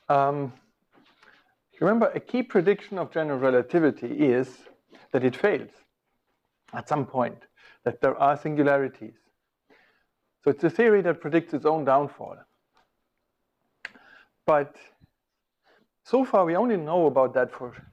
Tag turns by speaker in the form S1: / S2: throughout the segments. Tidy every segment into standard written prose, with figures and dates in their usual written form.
S1: Remember, a key prediction of general relativity is that it fails at some point, that there are singularities. So it's a theory that predicts its own downfall. But so far, we only know about that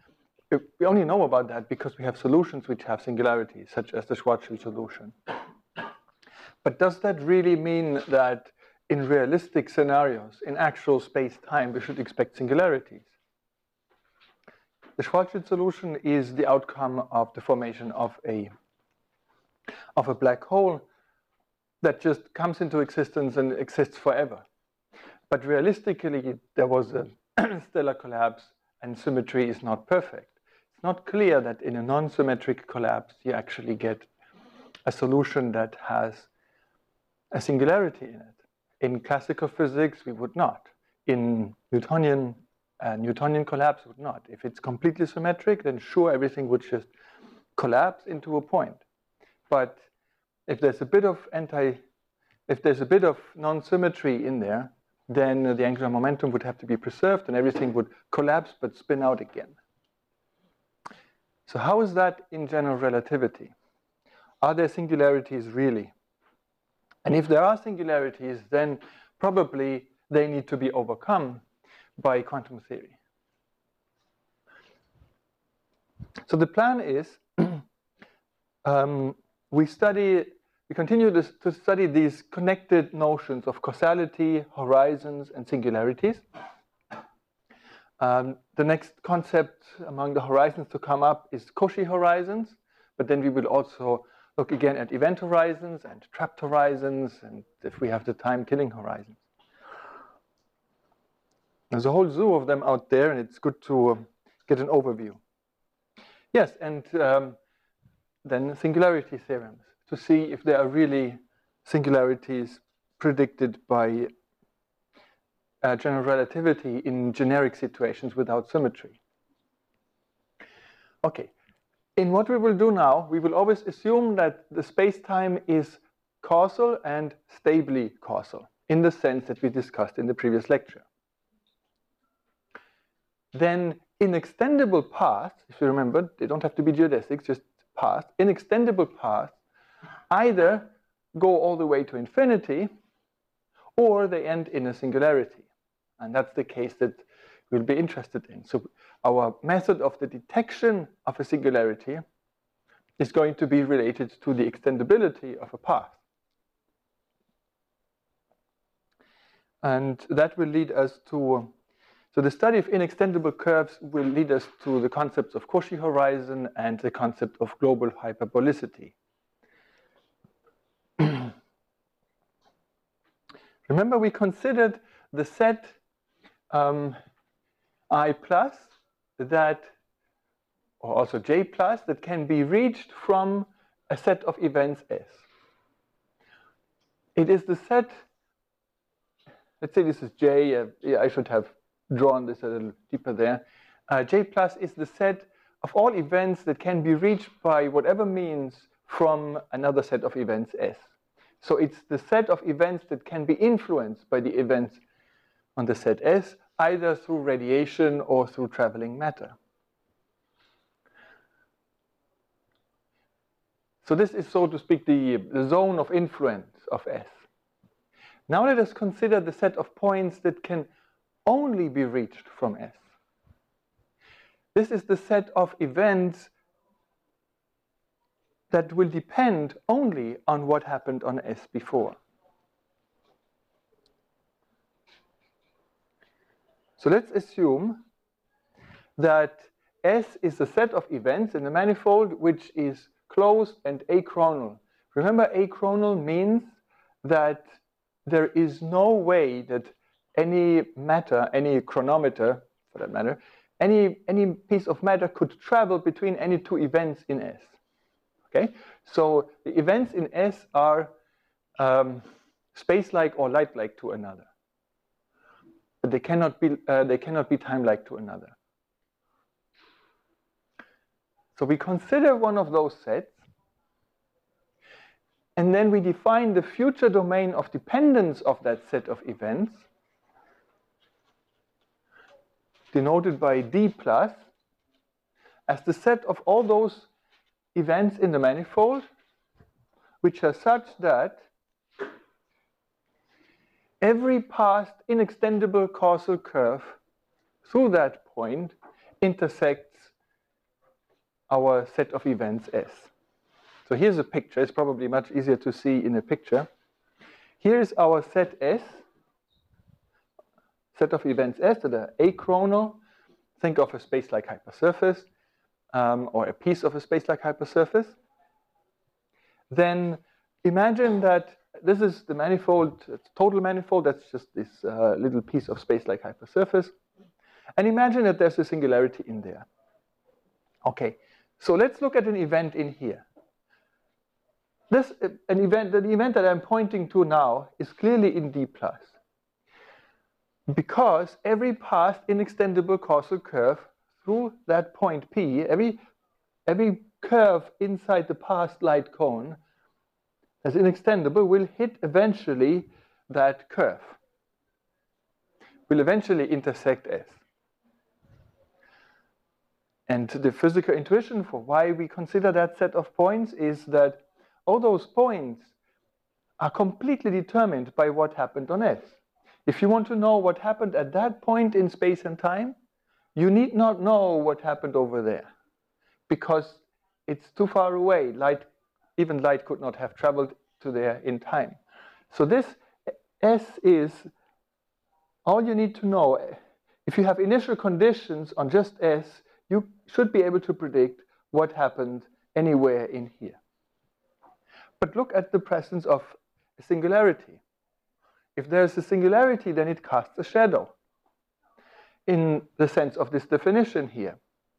S1: because we have solutions which have singularities, such as the Schwarzschild solution. But does that really mean that in realistic scenarios, in actual space-time, we should expect singularities? The Schwarzschild solution is the outcome of the formation of a black hole that just comes into existence and exists forever. But realistically, there was a stellar collapse and symmetry is not perfect. It's not clear that in a non-symmetric collapse, you actually get a solution that has a singularity in it. In classical physics, we would not. In Newtonian collapse would not. If it's completely symmetric, then sure, everything would just collapse into a point. But if there's a bit of non-symmetry in there, then the angular momentum would have to be preserved and everything would collapse but spin out again. So how is that in general relativity? Are there singularities really? And if there are singularities, then probably they need to be overcome by quantum theory. So the plan is we continue to study these connected notions of causality, horizons, and singularities. The next concept among the horizons to come up is Cauchy horizons, but then we will also look again at event horizons and trapped horizons, and if we have the time, killing horizons. There's a whole zoo of them out there, and it's good to get an overview. Yes, and then singularity theorems, to see if there are really singularities predicted by general relativity in generic situations without symmetry. Okay, in what we will do now, we will always assume that the space-time is causal and stably causal, in the sense that we discussed in the previous lecture. Then in extendable paths, if you remember, they don't have to be geodesics, just paths. In extendable paths, either go all the way to infinity, or they end in a singularity. And that's the case that we'll be interested in. So our method of the detection of a singularity is going to be related to the extendability of a path. And that will lead us to, so the study of inextendable curves will lead us to the concepts of Cauchy horizon and the concept of global hyperbolicity. Remember, we considered the set I plus that, or also J plus, that can be reached from a set of events S. It is the set, let's say this is J, yeah, I should have drawn this a little deeper there. J plus is the set of all events that can be reached by whatever means from another set of events S. So it's the set of events that can be influenced by the events on the set S, either through radiation or through traveling matter. So this is, so to speak, the zone of influence of S. Now let us consider the set of points that can only be reached from S. This is the set of events that will depend only on what happened on S before. So let's assume that S is a set of events in a manifold which is closed and achronal. Remember, achronal means that there is no way that any matter, any chronometer for that matter, any piece of matter could travel between any two events in S. Okay, so the events in S are space-like or light-like to another, but they cannot be time-like to another. So we consider one of those sets, and then we define the future domain of dependence of that set of events denoted by D plus, as the set of all those events in the manifold which are such that every past inextendable causal curve through that point intersects our set of events S. So here's a picture. It's probably much easier to see in a picture. Here is our set S, set of events S that are achronal. Think of a space-like hypersurface or a piece of a space-like hypersurface. Then imagine that this is the manifold, it's total manifold, that's just this little piece of space-like hypersurface. And imagine that there's a singularity in there. Okay, so let's look at an event in here. The event that I'm pointing to now is clearly in D plus. Because every past inextendable causal curve through that point P, every curve inside the past light cone as inextendable will hit eventually that curve, will eventually intersect S. And the physical intuition for why we consider that set of points is that all those points are completely determined by what happened on S. If you want to know what happened at that point in space and time, you need not know what happened over there, because it's too far away. Even light could not have traveled to there in time. So this S is all you need to know. If you have initial conditions on just S, you should be able to predict what happened anywhere in here. But look at the presence of a singularity. If there's a singularity, then it casts a shadow in the sense of this definition here.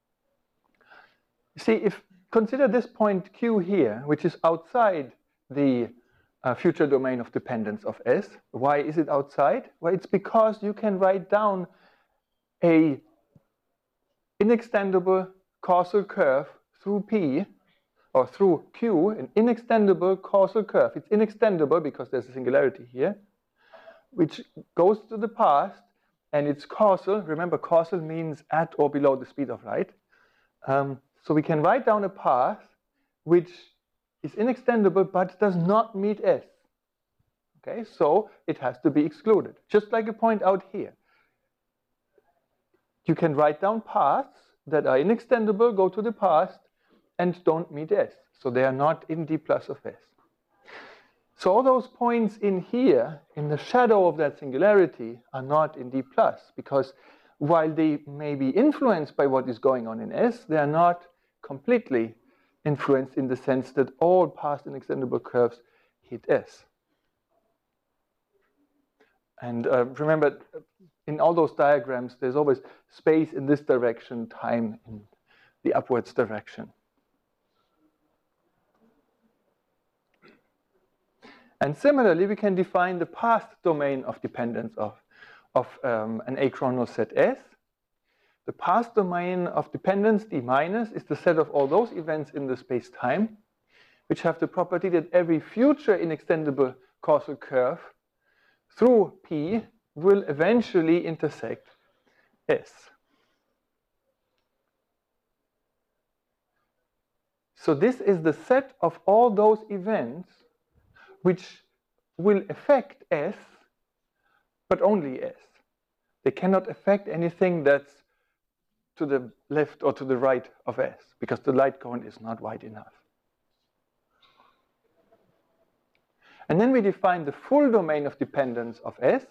S1: See, consider this point Q here, which is outside the future domain of dependence of S. Why is it outside? Well, it's because you can write down a inextendable causal curve through P, or through Q, an inextendable causal curve. It's inextendable because there's a singularity here, which goes to the past, and it's causal. Remember, causal means at or below the speed of light. So we can write down a path which is inextendable but does not meet S. Okay, so it has to be excluded. Just like a point out here. You can write down paths that are inextendable, go to the past, and don't meet S. So they are not in D plus of S. So all those points in here, in the shadow of that singularity, are not in D plus, because while they may be influenced by what is going on in S, they are not completely influenced in the sense that all past inextendable curves hit S. And remember, in all those diagrams, there's always space in this direction, time in the upwards direction. And similarly, we can define the past domain of dependence of an achronal set S. The past domain of dependence, D minus, is the set of all those events in the space-time, which have the property that every future inextendable causal curve through P will eventually intersect S. So this is the set of all those events which will affect S, but only S. They cannot affect anything that's to the left or to the right of S, because the light cone is not wide enough. And then we define the full domain of dependence of S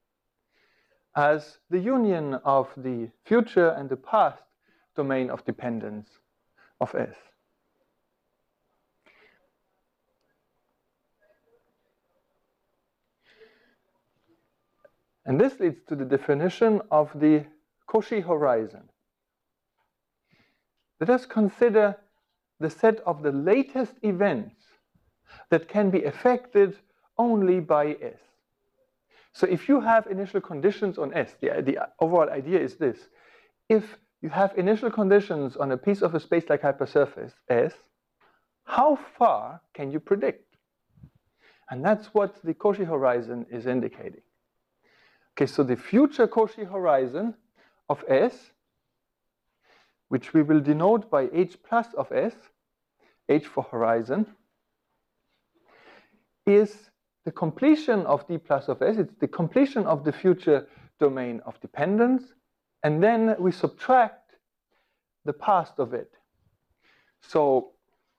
S1: as the union of the future and the past domain of dependence of S. And this leads to the definition of the Cauchy horizon. Let us consider the set of the latest events that can be affected only by S. So if you have initial conditions on S, the overall idea is this. If you have initial conditions on a piece of a space-like hypersurface, S, how far can you predict? And that's what the Cauchy horizon is indicating. Okay, so the future Cauchy horizon of S, which we will denote by H plus of S, H for horizon, is the completion of D plus of S. It's the completion of the future domain of dependence, and then we subtract the past of it. So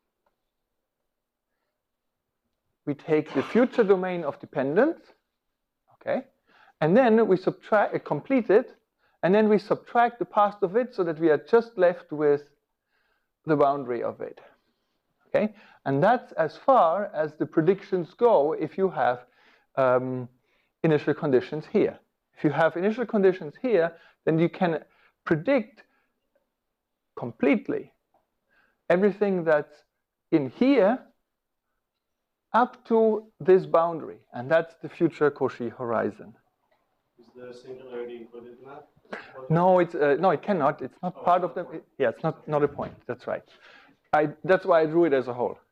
S1: we take the future domain of dependence, okay, and then we subtract, complete it, and then we subtract the past of it so that we are just left with the boundary of it, okay? And that's as far as the predictions go if you have initial conditions here. If you have initial conditions here, then you can predict completely everything that's in here up to this boundary, and that's the future Cauchy horizon.
S2: Is the singularity included in that?
S1: No, it cannot. It's not part of the. Yeah, it's not a point. That's right. That's why I drew it as a whole.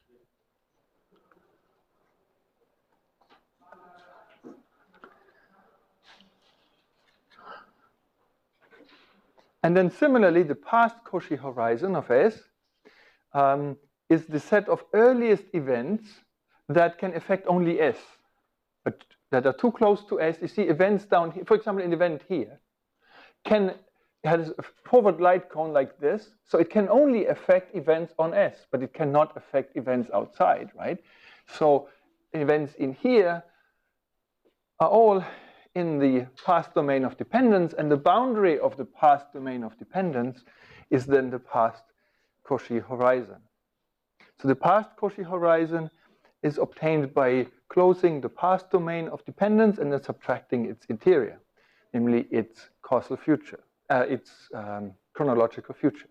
S1: And then similarly, the past Cauchy horizon of S is the set of earliest events that can affect only S, but that are too close to S. You see events down here, for example, an event here, has a forward light cone like this, so it can only affect events on S, but it cannot affect events outside, right? So events in here are all in the past domain of dependence, and the boundary of the past domain of dependence is then the past Cauchy horizon. So the past Cauchy horizon is obtained by closing the past domain of dependence and then subtracting its interior, namely its causal future, its chronological future.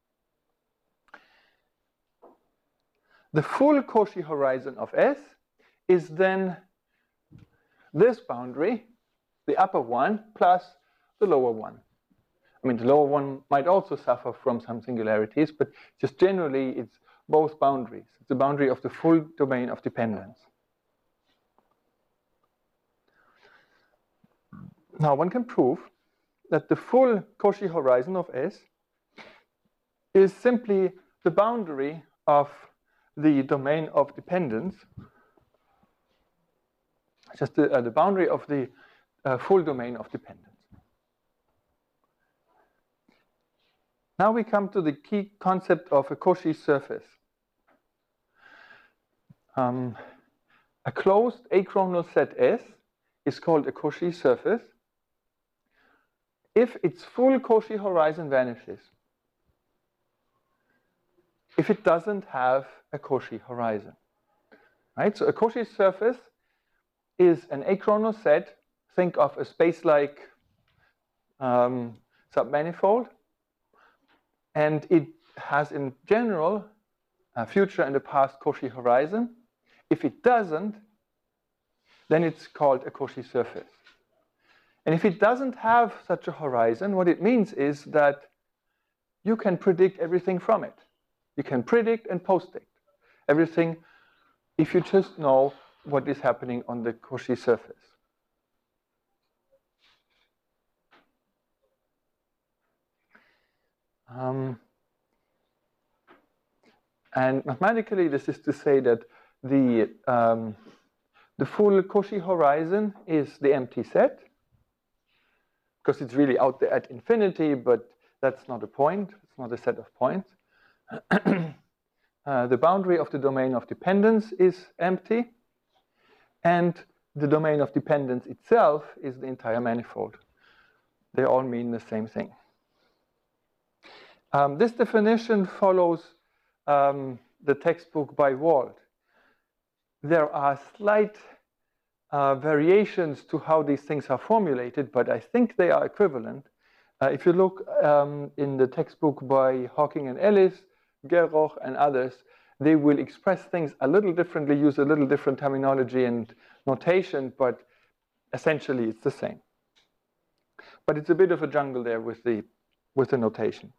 S1: The full Cauchy horizon of S is then this boundary, the upper one, plus the lower one. I mean, the lower one might also suffer from some singularities, but just generally it's both boundaries. It's the boundary of the full domain of dependence. Now one can prove that the full Cauchy horizon of S is simply the boundary of the domain of dependence, just the boundary of the full domain of dependence. Now we come to the key concept of a Cauchy surface. A closed achronal set S is called a Cauchy surface if its full Cauchy horizon vanishes, if it doesn't have a Cauchy horizon. Right? So a Cauchy surface is an achronal set. Think of a space-like submanifold, and it has in general a future and a past Cauchy horizon. If it doesn't, then it's called a Cauchy surface. And if it doesn't have such a horizon, what it means is that you can predict everything from it. You can predict and post-dict everything if you just know what is happening on the Cauchy surface. And mathematically, this is to say that the full Cauchy horizon is the empty set, because it's really out there at infinity, but that's not a point. It's not a set of points. The boundary of the domain of dependence is empty, and the domain of dependence itself is the entire manifold. They all mean the same thing. This definition follows the textbook by Wald. There are slight variations to how these things are formulated, but I think they are equivalent. If you look in the textbook by Hawking and Ellis, Geroch and others, they will express things a little differently, use a little different terminology and notation, but essentially it's the same. But it's a bit of a jungle there with the notation.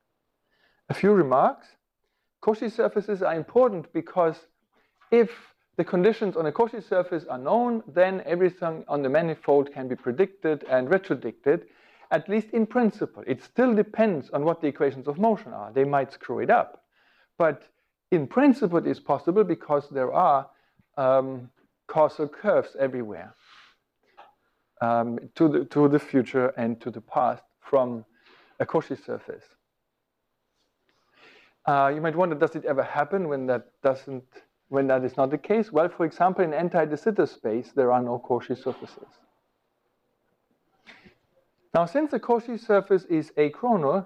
S1: A few remarks. Cauchy surfaces are important because if the conditions on a Cauchy surface are known, then everything on the manifold can be predicted and retrodicted, at least in principle. It still depends on what the equations of motion are. They might screw it up. But in principle, it is possible because there are causal curves everywhere to the future and to the past from a Cauchy surface. You might wonder, does it ever happen when that is not the case? Well, for example, in anti-de Sitter space, there are no Cauchy surfaces. Now, since the Cauchy surface is achronal,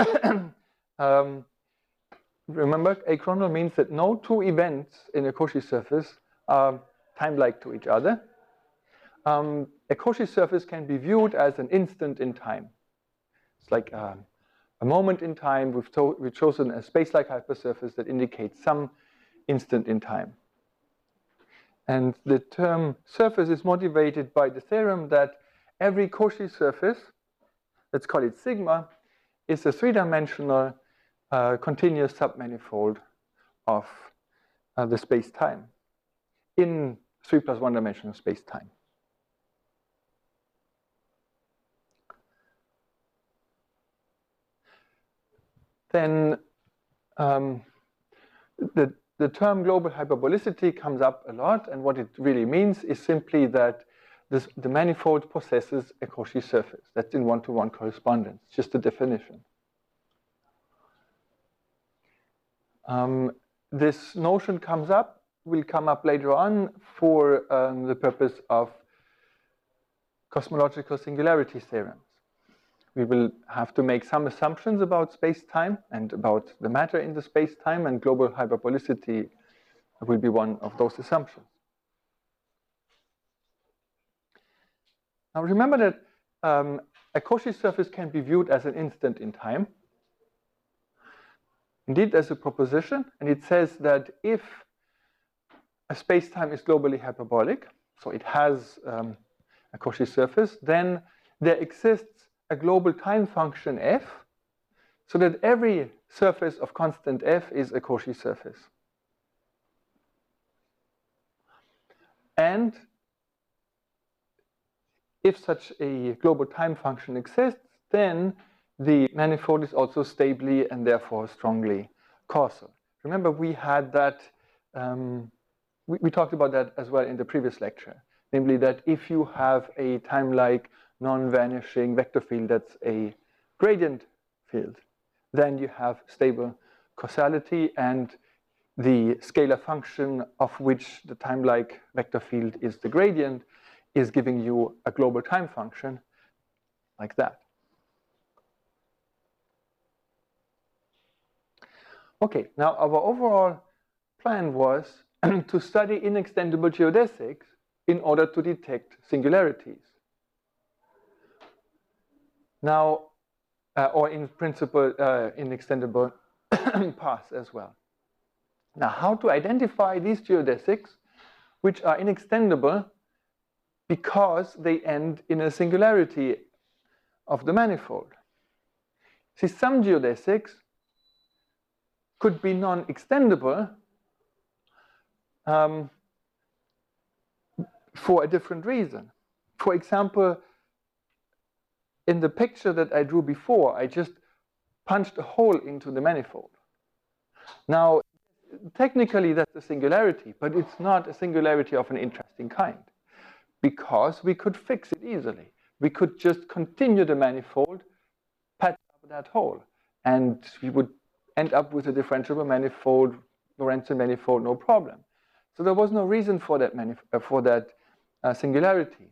S1: remember, achronal means that no two events in a Cauchy surface are time-like to each other. A Cauchy surface can be viewed as an instant in time. It's like a moment in time. We've chosen a space-like hypersurface that indicates some instant in time. And the term surface is motivated by the theorem that every Cauchy surface, let's call it sigma, is a three-dimensional continuous submanifold of the space-time in 3 + 1 dimensional space-time. Then the term global hyperbolicity comes up a lot, and what it really means is simply that the manifold possesses a Cauchy surface. That's in one-to-one correspondence, just a definition. This notion will come up later on for the purpose of cosmological singularity theorems. We will have to make some assumptions about space-time and about the matter in the space-time, and global hyperbolicity will be one of those assumptions. Now remember that a Cauchy surface can be viewed as an instant in time. Indeed, there's a proposition, and it says that if a space-time is globally hyperbolic, so it has a Cauchy surface, then there exists a global time function f, so that every surface of constant f is a Cauchy surface. And if such a global time function exists, then the manifold is also stably and therefore strongly causal. Remember, we had that, we talked about that as well in the previous lecture, namely that if you have a time-like non-vanishing vector field that's a gradient field, then you have stable causality, and the scalar function of which the time-like vector field is the gradient is giving you a global time function like that. Okay, now our overall plan was to study inextendable geodesics in order to detect singularities. Now, or in principle, inextendable paths as well. Now, how to identify these geodesics which are inextendable because they end in a singularity of the manifold? See, some geodesics could be non-extendable for a different reason. For example, in the picture that I drew before, I just punched a hole into the manifold. Now, technically that's a singularity, but it's not a singularity of an interesting kind, because we could fix it easily. We could just continue the manifold, patch up that hole, and we would end up with a differentiable manifold, Lorentzian manifold, no problem. So there was no reason for that, singularity.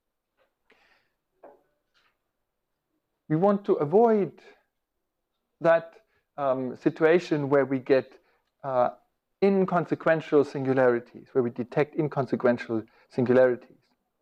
S1: We want to avoid that situation where we get inconsequential singularities, where we detect inconsequential singularities.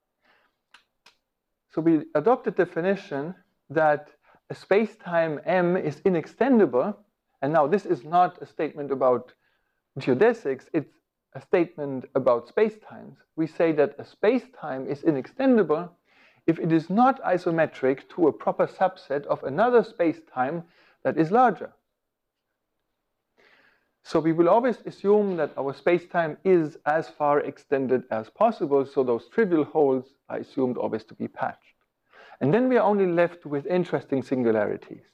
S1: So we adopt a definition that a space-time M is inextendable, and now this is not a statement about geodesics, it's a statement about space-times. We say that a space-time is inextendable if it is not isometric to a proper subset of another space-time that is larger. So we will always assume that our space-time is as far extended as possible, so those trivial holes are assumed always to be patched. And then we are only left with interesting singularities.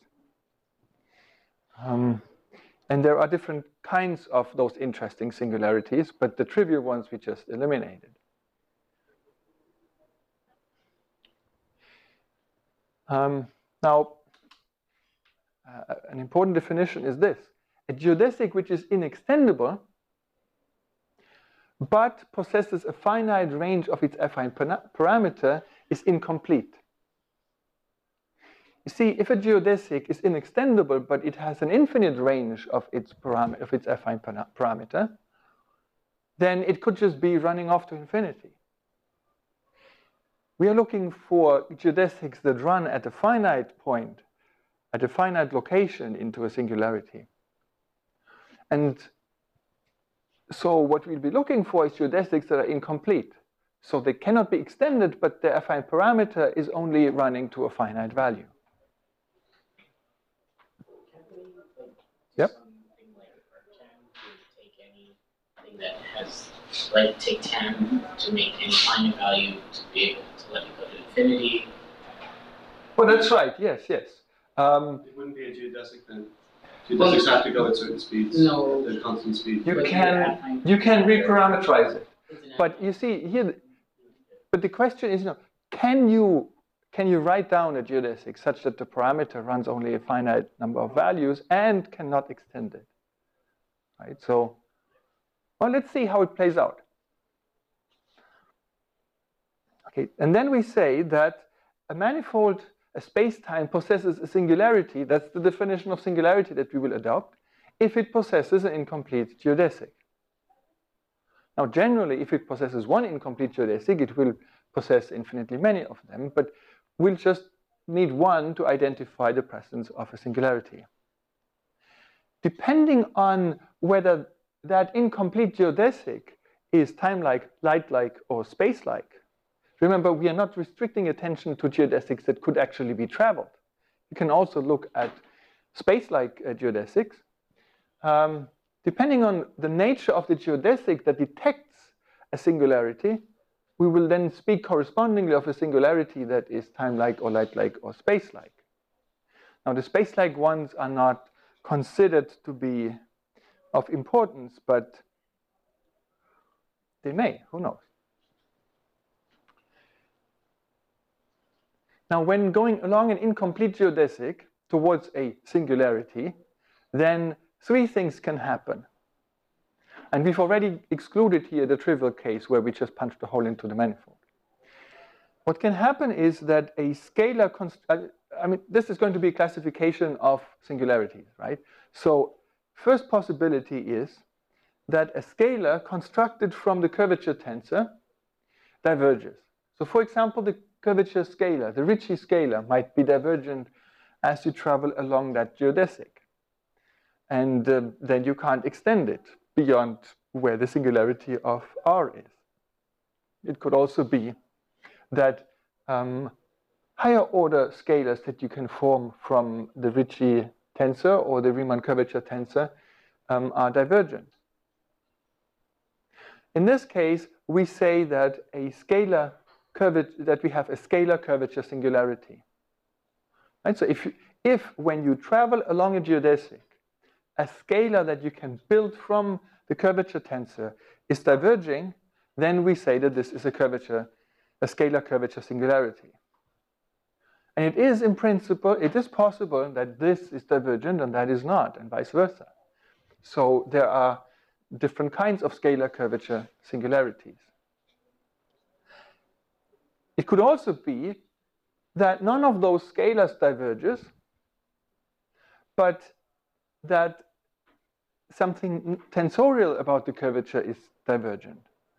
S1: And there are different kinds of those interesting singularities, but the trivial ones we just eliminated. Now, an important definition is this. A geodesic which is inextendable, but possesses a finite range of its affine parameter, is incomplete. You see, if a geodesic is inextendable, but it has an infinite range of its affine parameter, then it could just be running off to infinity. We are looking for geodesics that run at a finite point, at a finite location into a singularity. And so what we'll be looking for is geodesics that are incomplete. So they cannot be extended, but their affine parameter is only running to a finite value. Yep.
S3: Something like arctan to take anything that has, like take 10 to make any finite value to be able to let it go to infinity.
S1: Well, that's right. Yes, yes.
S2: It wouldn't be a geodesic then. Geodesics have to go at certain speeds.
S3: No.
S2: At constant speed.
S1: You can reparameterize it, but you see here. But the question is, can you write down a geodesic such that the parameter runs only a finite number of values and cannot extend it? Right. So, well, let's see how it plays out. Okay, and then we say that a manifold, a space-time possesses a singularity. That's the definition of singularity that we will adopt if it possesses an incomplete geodesic. Now, generally, if it possesses one incomplete geodesic, it will possess infinitely many of them, but we'll just need one to identify the presence of a singularity. Depending on whether that incomplete geodesic is time-like, light-like, or space-like, remember, we are not restricting attention to geodesics that could actually be traveled. You can also look at space-like geodesics. Depending on the nature of the geodesic that detects a singularity, we will then speak correspondingly of a singularity that is time-like or light-like or space-like. Now, the space-like ones are not considered to be of importance, but they may, who knows? Now, when going along an incomplete geodesic towards a singularity, then three things can happen. And we've already excluded here the trivial case where we just punched a hole into the manifold. What can happen is that a scalar, this is going to be a classification of singularities, right? So first possibility is that a scalar constructed from the curvature tensor diverges. So for example, the curvature scalar, the Ricci scalar, might be divergent as you travel along that geodesic. And then you can't extend it beyond where the singularity of R is. It could also be that higher order scalars that you can form from the Ricci tensor or the Riemann curvature tensor are divergent. In this case, we say that we have a scalar curvature singularity. Right? So if when you travel along a geodesic, a scalar that you can build from the curvature tensor is diverging, then we say that this is a scalar curvature singularity. And it is, in principle, it is possible that this is divergent and that is not, and vice versa. So there are different kinds of scalar curvature singularities. It could also be that none of those scalars diverges, but that something tensorial about the curvature is divergent.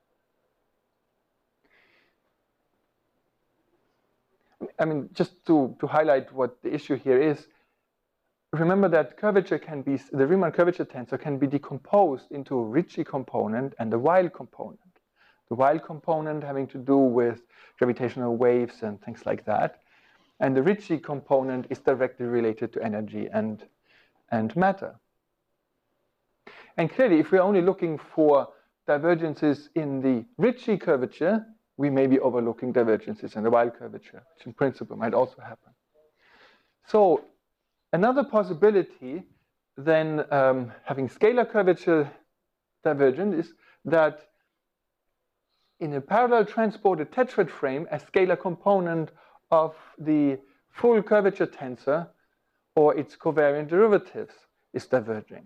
S1: I mean, just to highlight what the issue here is, remember that the Riemann curvature tensor can be decomposed into a Ricci component and a Weil component. The Weil component having to do with gravitational waves and things like that. And the Ricci component is directly related to energy and matter. And clearly, if we're only looking for divergences in the Ricci curvature, we may be overlooking divergences in the Weil curvature, which in principle might also happen. So another possibility then having scalar curvature divergent is that in a parallel transported tetrad frame, a scalar component of the full curvature tensor or its covariant derivatives is diverging.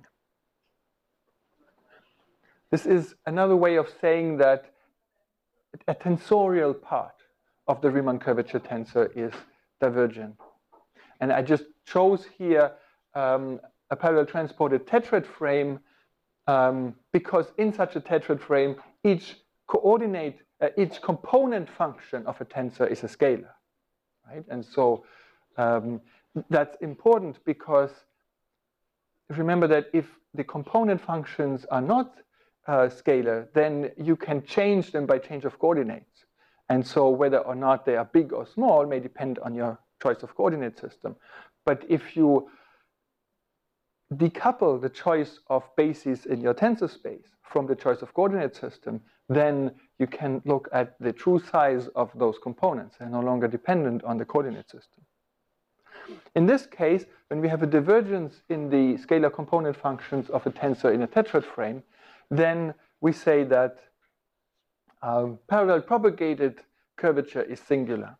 S1: This is another way of saying that a tensorial part of the Riemann curvature tensor is divergent. And I just chose here a parallel transported tetrad frame because in such a tetrad frame, each component function of a tensor is a scalar, right? And so that's important because remember that if the component functions are not scalar, then you can change them by change of coordinates. And so whether or not they are big or small may depend on your choice of coordinate system. But if you decouple the choice of bases in your tensor space from the choice of coordinate system, then you can look at the true size of those components. They're no longer dependent on the coordinate system. In this case, when we have a divergence in the scalar component functions of a tensor in a tetrad frame, then we say that parallel propagated curvature is singular.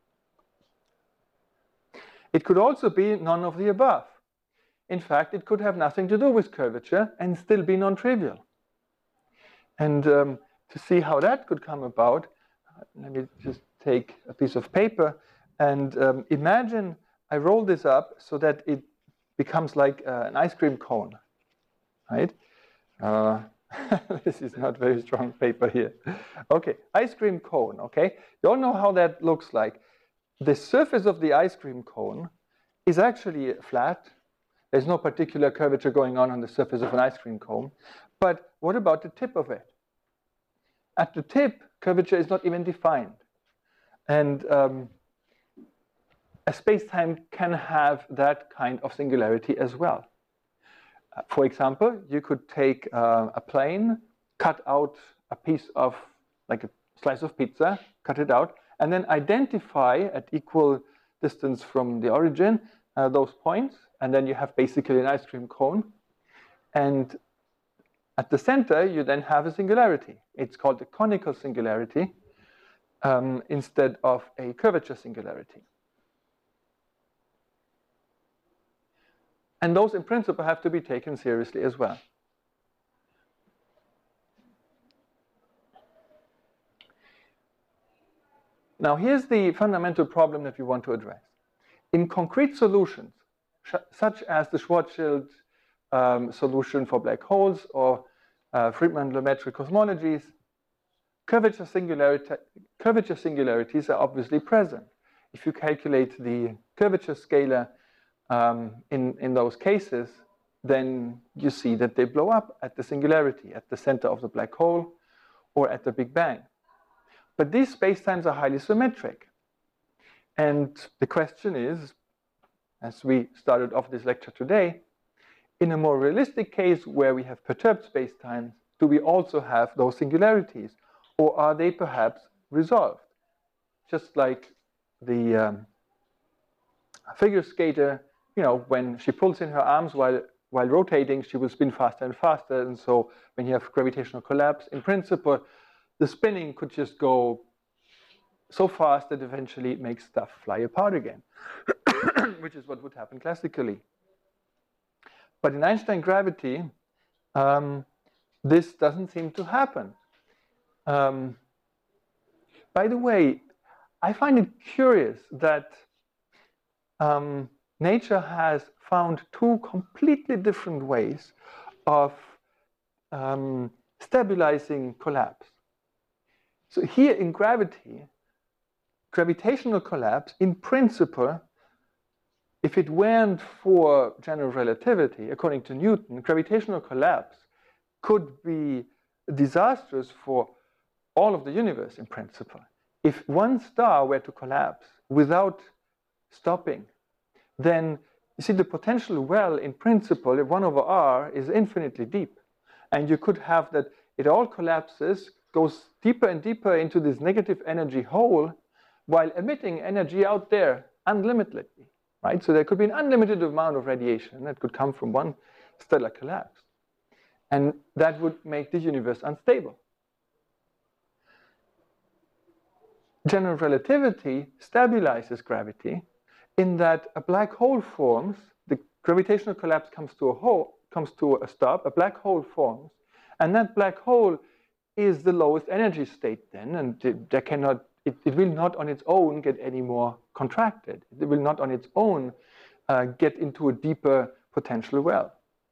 S1: It could also be none of the above. In fact, it could have nothing to do with curvature and still be non-trivial. And to see how that could come about, let me just take a piece of paper and imagine I roll this up so that it becomes like an ice cream cone, right? This is not very strong paper here. Okay, ice cream cone, okay? You all know how that looks like. The surface of the ice cream cone is actually flat. There's no particular curvature going on the surface of an ice cream cone. But what about the tip of it? At the tip, curvature is not even defined. And a space-time can have that kind of singularity as well. For example, you could take a plane, cut out a piece of, like a slice of pizza, cut it out, and then identify at equal distance from the origin those points, and then you have basically an ice cream cone. And at the center, you then have a singularity. It's called a conical singularity instead of a curvature singularity. And those, in principle, have to be taken seriously as well. Now, here's the fundamental problem that we want to address. In concrete solutions, such as the Schwarzschild solution for black holes or Friedmann-Lemaitre cosmologies, curvature singularities are obviously present. If you calculate the curvature scalar in those cases, then you see that they blow up at the singularity, at the center of the black hole, or at the Big Bang. But these spacetimes are highly symmetric. And the question is, as we started off this lecture today, in a more realistic case where we have perturbed spacetimes, do we also have those singularities? Or are they perhaps resolved? Just like the figure skater, you know, when she pulls in her arms while rotating, she will spin faster and faster. And so when you have gravitational collapse, in principle, the spinning could just go so fast that eventually it makes stuff fly apart again, which is what would happen classically. But in Einstein gravity, this doesn't seem to happen. By the way, I find it curious that nature has found two completely different ways of stabilizing collapse. So here in gravity, gravitational collapse, in principle, if it weren't for general relativity, according to Newton, gravitational collapse could be disastrous for all of the universe in principle. If one star were to collapse without stopping, then you see the potential well in principle, 1 over r, is infinitely deep. And you could have that it all collapses, goes deeper and deeper into this negative energy hole while emitting energy out there unlimitedly, right? So there could be an unlimited amount of radiation that could come from one stellar collapse. And that would make the universe unstable. General relativity stabilizes gravity in that a black hole forms, the gravitational collapse comes to a stop, a black hole forms, and that black hole is the lowest energy state then, and it will not on its own get any more contracted. It will not on its own get into a deeper potential well.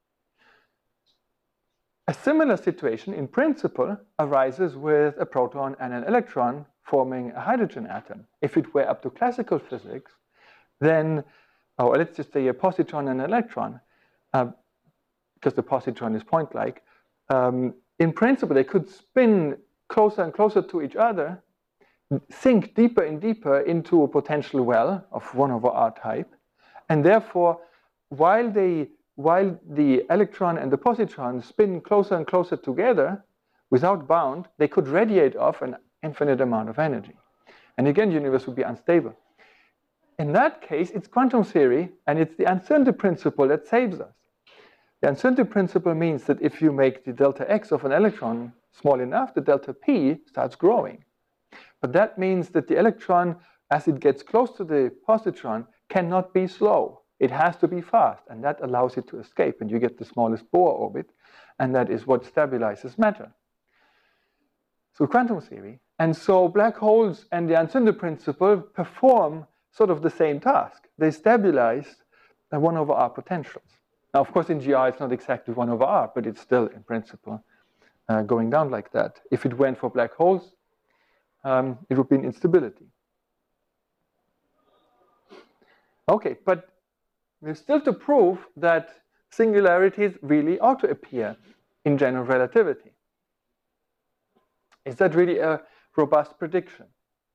S1: A similar situation, in principle, arises with a proton and an electron forming a hydrogen atom. If it were up to classical physics, then, or let's just say a positron and an electron, because the positron is point-like, in principle, they could spin closer and closer to each other, sink deeper and deeper into a potential well of 1/r type, and therefore, while the electron and the positron spin closer and closer together, without bound, they could radiate off an infinite amount of energy. And again, the universe would be unstable. In that case, it's quantum theory, and it's the uncertainty principle that saves us. The uncertainty principle means that if you make the delta x of an electron small enough, the delta p starts growing. But that means that the electron, as it gets close to the positron, cannot be slow. It has to be fast, and that allows it to escape, and you get the smallest Bohr orbit, and that is what stabilizes matter. So quantum theory. And so black holes and the uncertainty principle perform sort of the same task. They stabilize the 1/r potentials. Now, of course, in GR, it's not exactly 1/r, but it's still, in principle, going down like that. If it went for black holes, it would be an instability. Okay, but we're still to prove that singularities really ought to appear in general relativity. Is that really a robust prediction?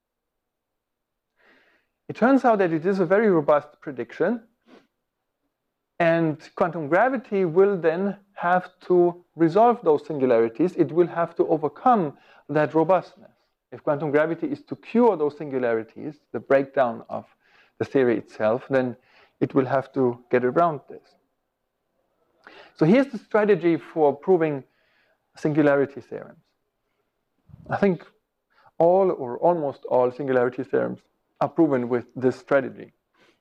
S1: It turns out that it is a very robust prediction, and quantum gravity will then have to resolve those singularities. It will have to overcome that robustness. If quantum gravity is to cure those singularities, the breakdown of the theory itself, then it will have to get around this. So here's the strategy for proving singularity theorems. I think all or almost all singularity theorems are proven with this strategy.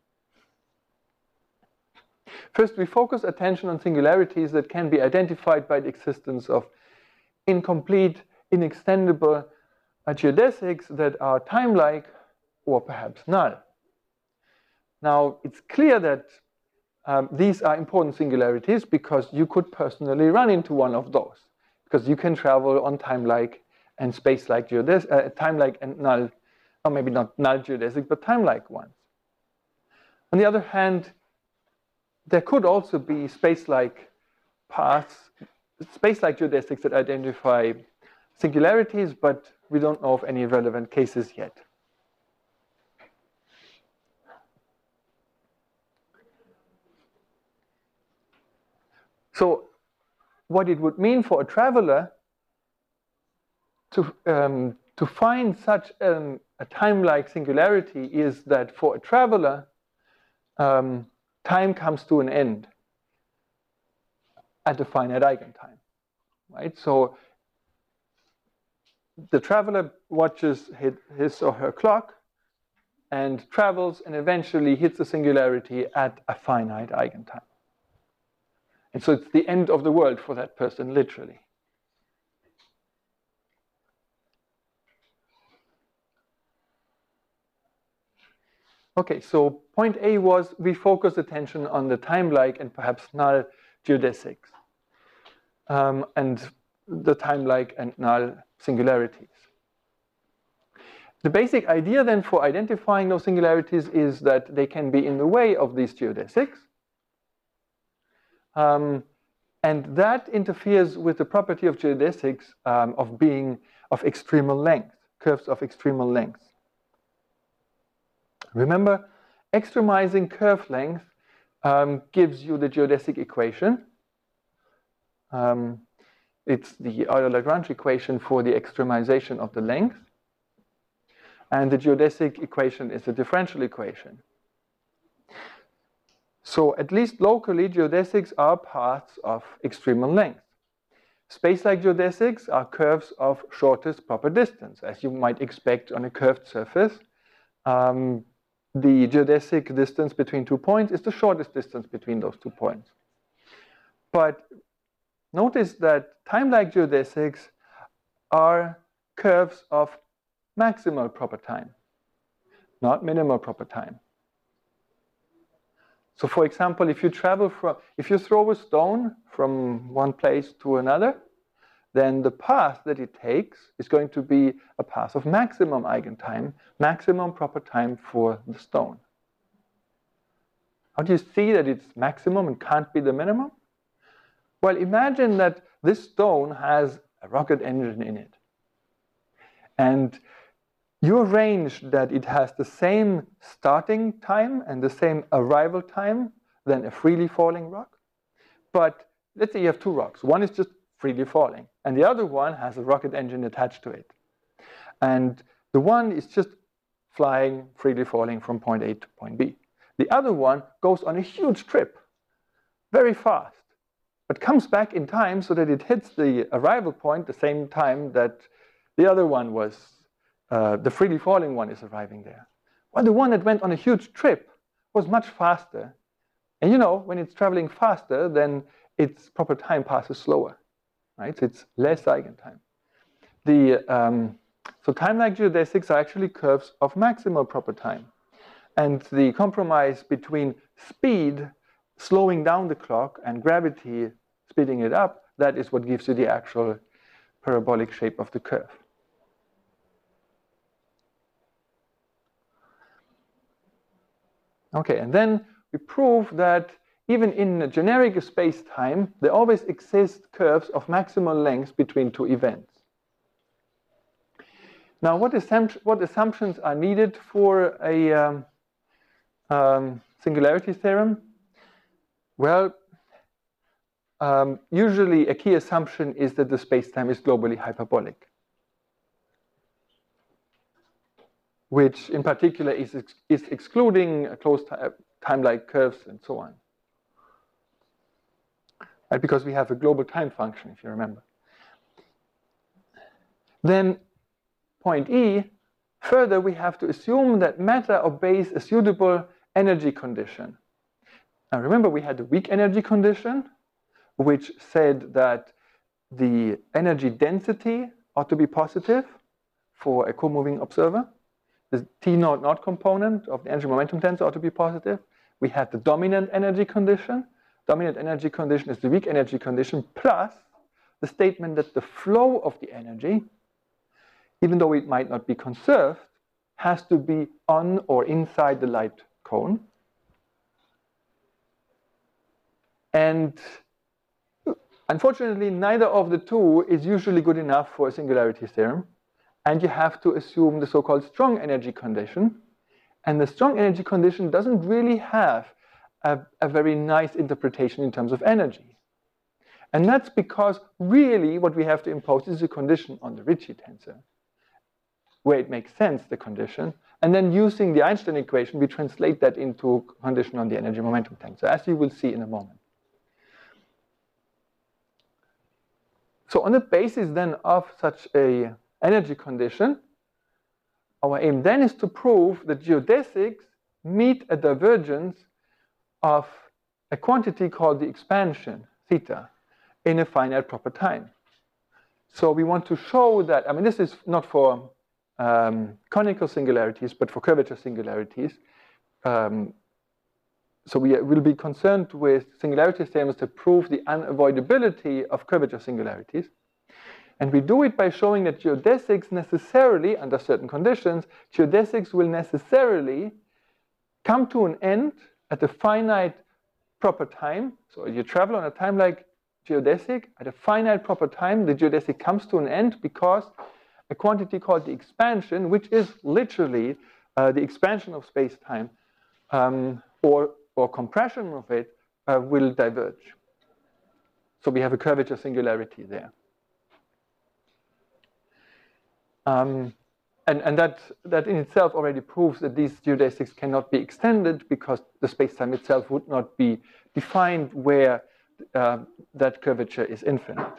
S1: First, we focus attention on singularities that can be identified by the existence of incomplete, inextendable geodesics that are time-like or perhaps null. Now, it's clear that these are important singularities because you could personally run into one of those, because you can travel on time-like and space-like geodesic, time-like and null, or maybe not null geodesic, but time-like ones. On the other hand, there could also be space-like paths, space-like geodesics that identify singularities, but we don't know of any relevant cases yet. So what it would mean for a traveler to find such a time-like singularity is that for a traveler, time comes to an end at a finite eigentime, right? So the traveler watches his or her clock and travels and eventually hits a singularity at a finite eigentime. And so it's the end of the world for that person, literally. Okay, so point A was we focus attention on the time-like and perhaps null geodesics, and the time-like and null singularities. The basic idea then for identifying those singularities is that they can be in the way of these geodesics, and that interferes with the property of geodesics of being of extremal length, curves of extremal length. Remember, extremizing curve length gives you the geodesic equation. It's the Euler-Lagrange equation for the extremization of the length. And the geodesic equation is a differential equation. So at least locally, geodesics are paths of extremal length. Space-like geodesics are curves of shortest proper distance, as you might expect on a curved surface. The geodesic distance between 2 points is the shortest distance between those 2 points. But notice that time-like geodesics are curves of maximal proper time, not minimal proper time. So for example, if you throw a stone from one place to another, then the path that it takes is going to be a path of maximum eigentime, maximum proper time for the stone. How do you see that it's maximum and can't be the minimum? Well, imagine that this stone has a rocket engine in it. And you arrange that it has the same starting time and the same arrival time than a freely falling rock. But let's say you have two rocks. One is just freely falling, and the other one has a rocket engine attached to it. And the one is just flying, freely falling from point A to point B. The other one goes on a huge trip, very fast, but comes back in time so that it hits the arrival point the same time that the other one was, the freely falling one is arriving there. Well, the one that went on a huge trip was much faster. And you know, when it's traveling faster, then its proper time passes slower, right? So it's less eigentime. So time-like geodesics are actually curves of maximal proper time. And the compromise between speed, slowing down the clock, and gravity, speeding it up, that is what gives you the actual parabolic shape of the curve. Okay, and then we prove that even in a generic space-time, there always exist curves of maximal length between two events. Now, what assumptions are needed for a singularity theorem? Well, usually a key assumption is that the space-time is globally hyperbolic, which in particular is excluding closed time-like curves and so on. Right, because we have a global time function, if you remember. Then point E, further we have to assume that matter obeys a suitable energy condition. Now remember, we had the weak energy condition, which said that the energy density ought to be positive for a co-moving observer. The T0 component of the energy momentum tensor ought to be positive. We had the dominant energy condition. Dominant energy condition is the weak energy condition plus the statement that the flow of the energy, even though it might not be conserved, has to be on or inside the light cone. And unfortunately, neither of the two is usually good enough for a singularity theorem. And you have to assume the so-called strong energy condition. And the strong energy condition doesn't really have a very nice interpretation in terms of energy. And that's because really what we have to impose is a condition on the Ricci tensor, where it makes sense, the condition. And then using the Einstein equation, we translate that into a condition on the energy momentum tensor, as you will see in a moment. So on the basis then of such a energy condition, our aim then is to prove that geodesics meet a divergence of a quantity called the expansion, theta, in a finite proper time. So we want to show that, I mean, this is not for conical singularities, but for curvature singularities. So we will be concerned with singularity theorems to prove the unavoidability of curvature singularities. And we do it by showing that geodesics necessarily, under certain conditions, geodesics will necessarily come to an end at a finite proper time. So you travel on a time like geodesic, at a finite proper time, the geodesic comes to an end because a quantity called the expansion, which is literally the expansion of space-time, or compression of it, will diverge. So we have a curvature singularity there. And that in itself already proves that these geodesics cannot be extended because the space-time itself would not be defined where that curvature is infinite.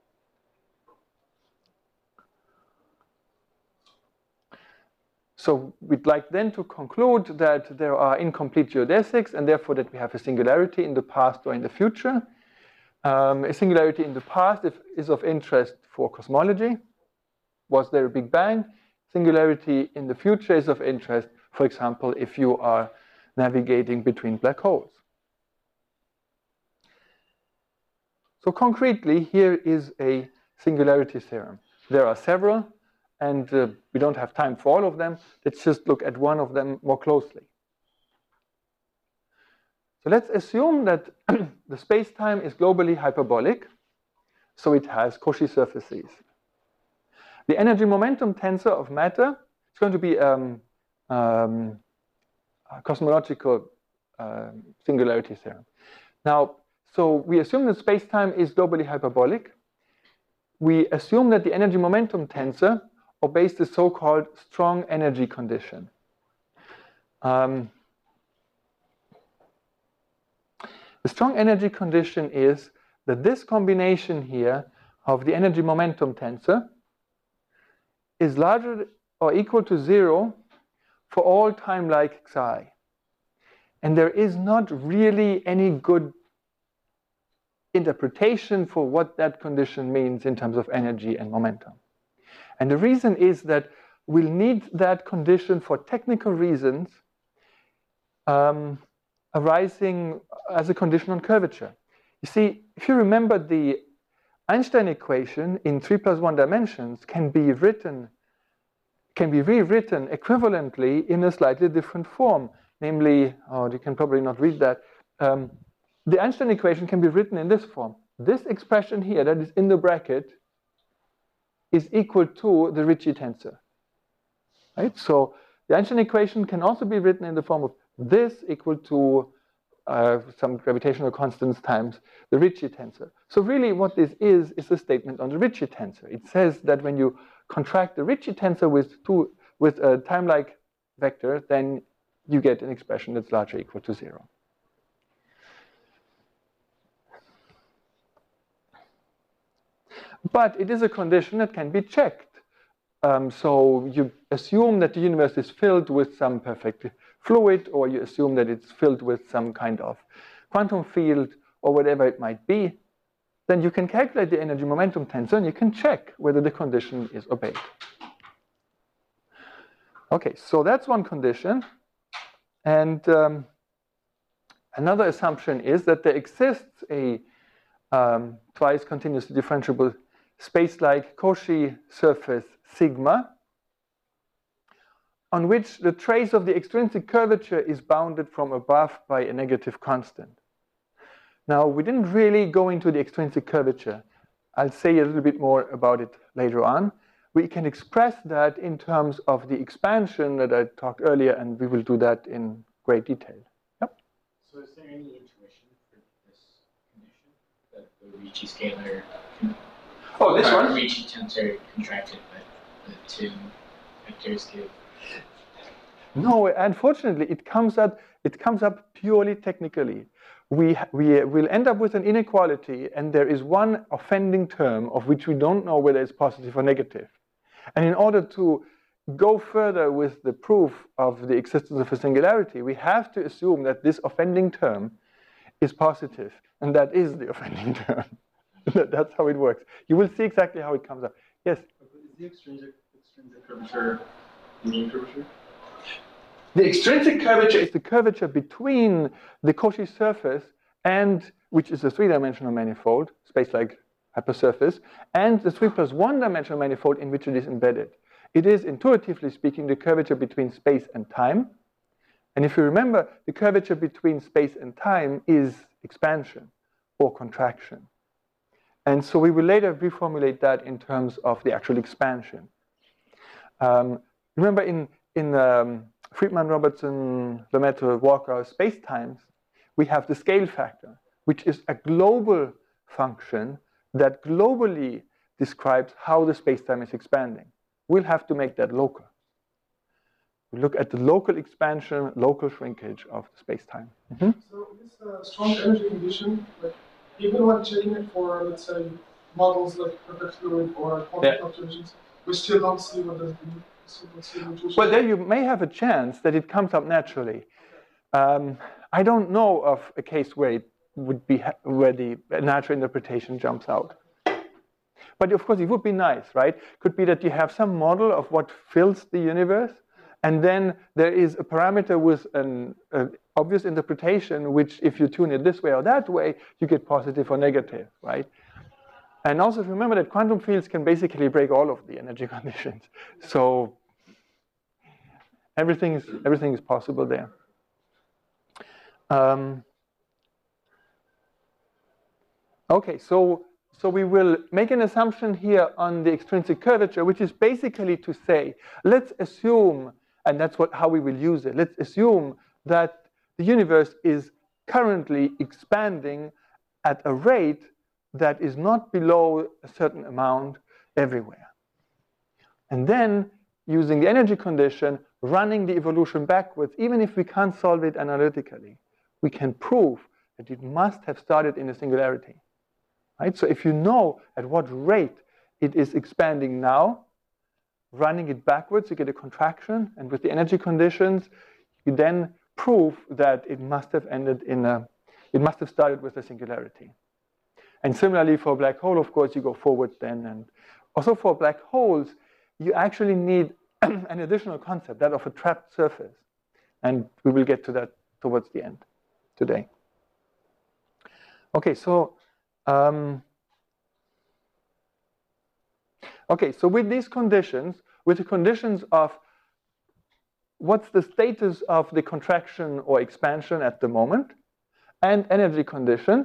S1: So we'd like then to conclude that there are incomplete geodesics and therefore that we have a singularity in the past or in the future. A singularity in the past is of interest for cosmology. Was there a Big Bang? Singularity in the future is of interest, for example, if you are navigating between black holes. So concretely, here is a singularity theorem. There are several, and we don't have time for all of them. Let's just look at one of them more closely. So let's assume that the space-time is globally hyperbolic, so it has Cauchy surfaces. The energy momentum tensor of matter is going to be a cosmological singularity theorem. Now, so we assume that space-time is globally hyperbolic. We assume that the energy momentum tensor obeys the so-called strong energy condition. The strong energy condition is that this combination here of the energy momentum tensor is larger or equal to 0 for all time like xi. And there is not really any good interpretation for what that condition means in terms of energy and momentum. And the reason is that we'll need that condition for technical reasons arising as a condition on curvature. You see, if you remember, the Einstein equation in 3+1 dimensions can be rewritten equivalently in a slightly different form. Namely, you can probably not read that. The Einstein equation can be written in this form. This expression here that is in the bracket is equal to the Ricci tensor. Right? So the Einstein equation can also be written in the form of this equal to some gravitational constants times the Ricci tensor. So really what this is a statement on the Ricci tensor. It says that when you contract the Ricci tensor with a time-like vector, then you get an expression that's larger or equal to 0. But it is a condition that can be checked. So you assume that the universe is filled with some perfect fluid, or you assume that it's filled with some kind of quantum field, or whatever it might be. Then you can calculate the energy momentum tensor, and you can check whether the condition is obeyed. Okay, so that's one condition. And another assumption is that there exists a twice continuously differentiable space-like Cauchy surface sigma, on which the trace of the extrinsic curvature is bounded from above by a negative constant. Now, we didn't really go into the extrinsic curvature. I'll say a little bit more about it later on. We can express that in terms of the expansion that I talked earlier, and we will do that in great detail. Yep.
S3: So is there any intuition for this condition, that the Ricci scalar,
S1: this one?
S3: Ricci tensor contracted, but the two vectors give?
S1: No, unfortunately, it comes up purely technically. We will end up with an inequality, and there is one offending term of which we don't know whether it's positive or negative. And in order to go further with the proof of the existence of a singularity, we have to assume that this offending term is positive, and that is the offending term. That's how it works. You will see exactly how it comes up. Yes?
S2: Is the extrinsic curvature the mean curvature?
S1: The extrinsic curvature is the curvature between the Cauchy surface, and which is a three-dimensional manifold, space-like hypersurface, and the 3+1 dimensional manifold in which it is embedded. It is, intuitively speaking, the curvature between space and time. And if you remember, the curvature between space and time is expansion or contraction. And so we will later reformulate that in terms of the actual expansion. Remember in Friedman, Robertson, Lemaitre, Walker spacetimes, we have the scale factor, which is a global function that globally describes how the spacetime is expanding. we'll have to make that local. We look at the local expansion, local shrinkage of the space-time.
S4: So this strong energy condition, like even when checking it for, let's say, models like perfect fluid or quantum fluctuations, we still don't see what does the
S1: well, there you may have a chance that it comes up naturally. I don't know of a case where it would be where the natural interpretation jumps out. But of course, it would be nice, right? Could be that you have some model of what fills the universe, and then there is a parameter with an obvious interpretation, which if you tune it this way or that way, you get positive or negative, right? And also remember that quantum fields can basically break all of the energy conditions. So everything is possible there. Okay, so we will make an assumption here on the extrinsic curvature, which is basically to say, let's assume, and that's how we will use it, let's assume that the universe is currently expanding at a rate that is not below a certain amount everywhere. And then, using the energy condition, running the evolution backwards, even if we can't solve it analytically, we can prove that it must have started in a singularity. Right? So if you know at what rate it is expanding now, running it backwards, you get a contraction, and with the energy conditions, you then prove that it must have started with a singularity. And similarly for a black hole, of course, you go forward then. And also for black holes, you actually need an additional concept, that of a trapped surface. And we will get to that towards the end today. Okay, so with these conditions, with the conditions of what's the status of the contraction or expansion at the moment, and energy conditions,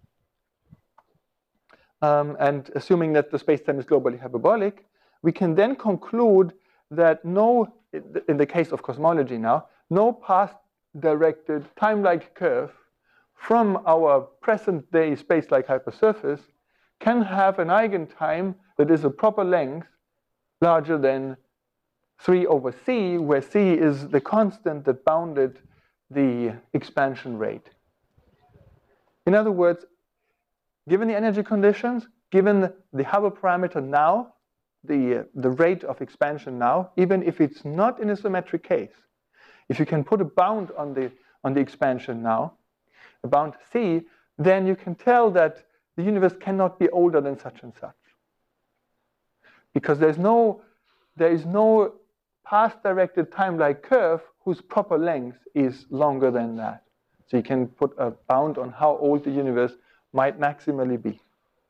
S1: and assuming that the space-time is globally hyperbolic, we can then conclude that in the case of cosmology now, no path-directed time-like curve from our present-day space-like hypersurface can have an eigentime that is a proper length larger than 3/c, where c is the constant that bounded the expansion rate. In other words, given the energy conditions, given the Hubble parameter now, the rate of expansion now, even if it's not in a symmetric case, if you can put a bound on the expansion now, a bound c, then you can tell that the universe cannot be older than such and such. Because there is no path-directed time-like curve whose proper length is longer than that. So you can put a bound on how old the universe might maximally be.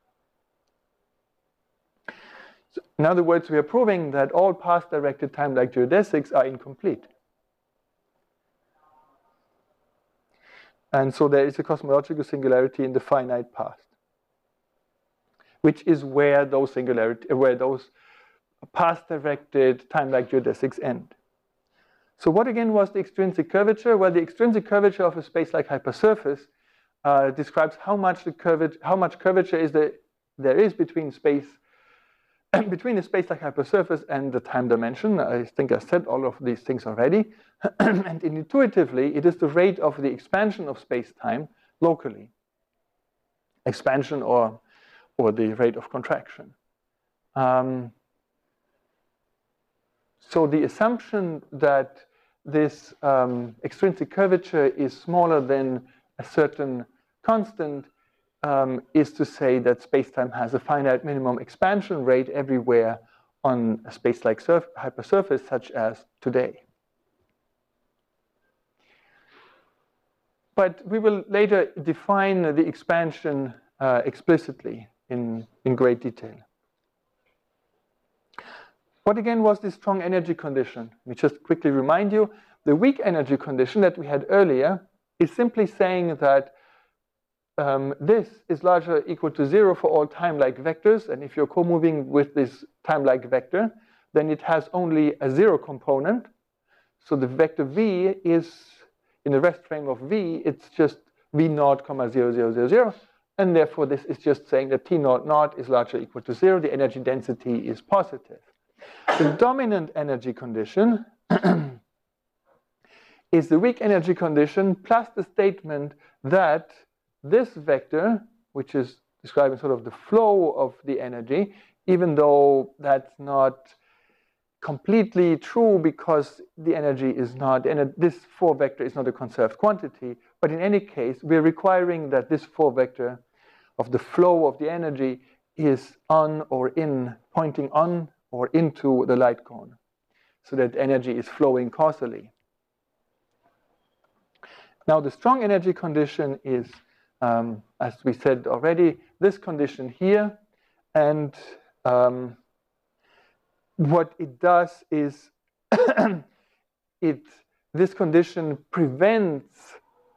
S1: So in other words, we are proving that all path-directed time-like geodesics are incomplete. And so there is a cosmological singularity in the finite past, which is where those path-directed time-like geodesics end. So what again was the extrinsic curvature? Well, the extrinsic curvature of a space-like hypersurface describes how much curvature there is between the space-like hypersurface and the time dimension. I think I said all of these things already. And intuitively, it is the rate of the expansion of space-time locally. Expansion or the rate of contraction. So the assumption that this extrinsic curvature is smaller than a certain constant is to say that space-time has a finite minimum expansion rate everywhere on a space-like hypersurface such as today. But we will later define the expansion explicitly in great detail. What again was this strong energy condition? Let me just quickly remind you, the weak energy condition that we had earlier is simply saying that this is larger or equal to 0 for all time-like vectors, and if you're co-moving with this time-like vector, then it has only a 0 component. So the vector v is, in the rest frame of v, it's just v0, 0, 0, 0, 0, and therefore this is just saying that t0 naught is larger or equal to 0, the energy density is positive. The dominant energy condition is the weak energy condition plus the statement that this vector, which is describing sort of the flow of the energy, even though that's not completely true because the energy is not, and this 4 vector is not a conserved quantity, but in any case, we're requiring that this 4 vector of the flow of the energy is on or in, pointing on or into the light cone, so that energy is flowing causally. Now, the strong energy condition is, as we said already, this condition here, and what it does is this condition prevents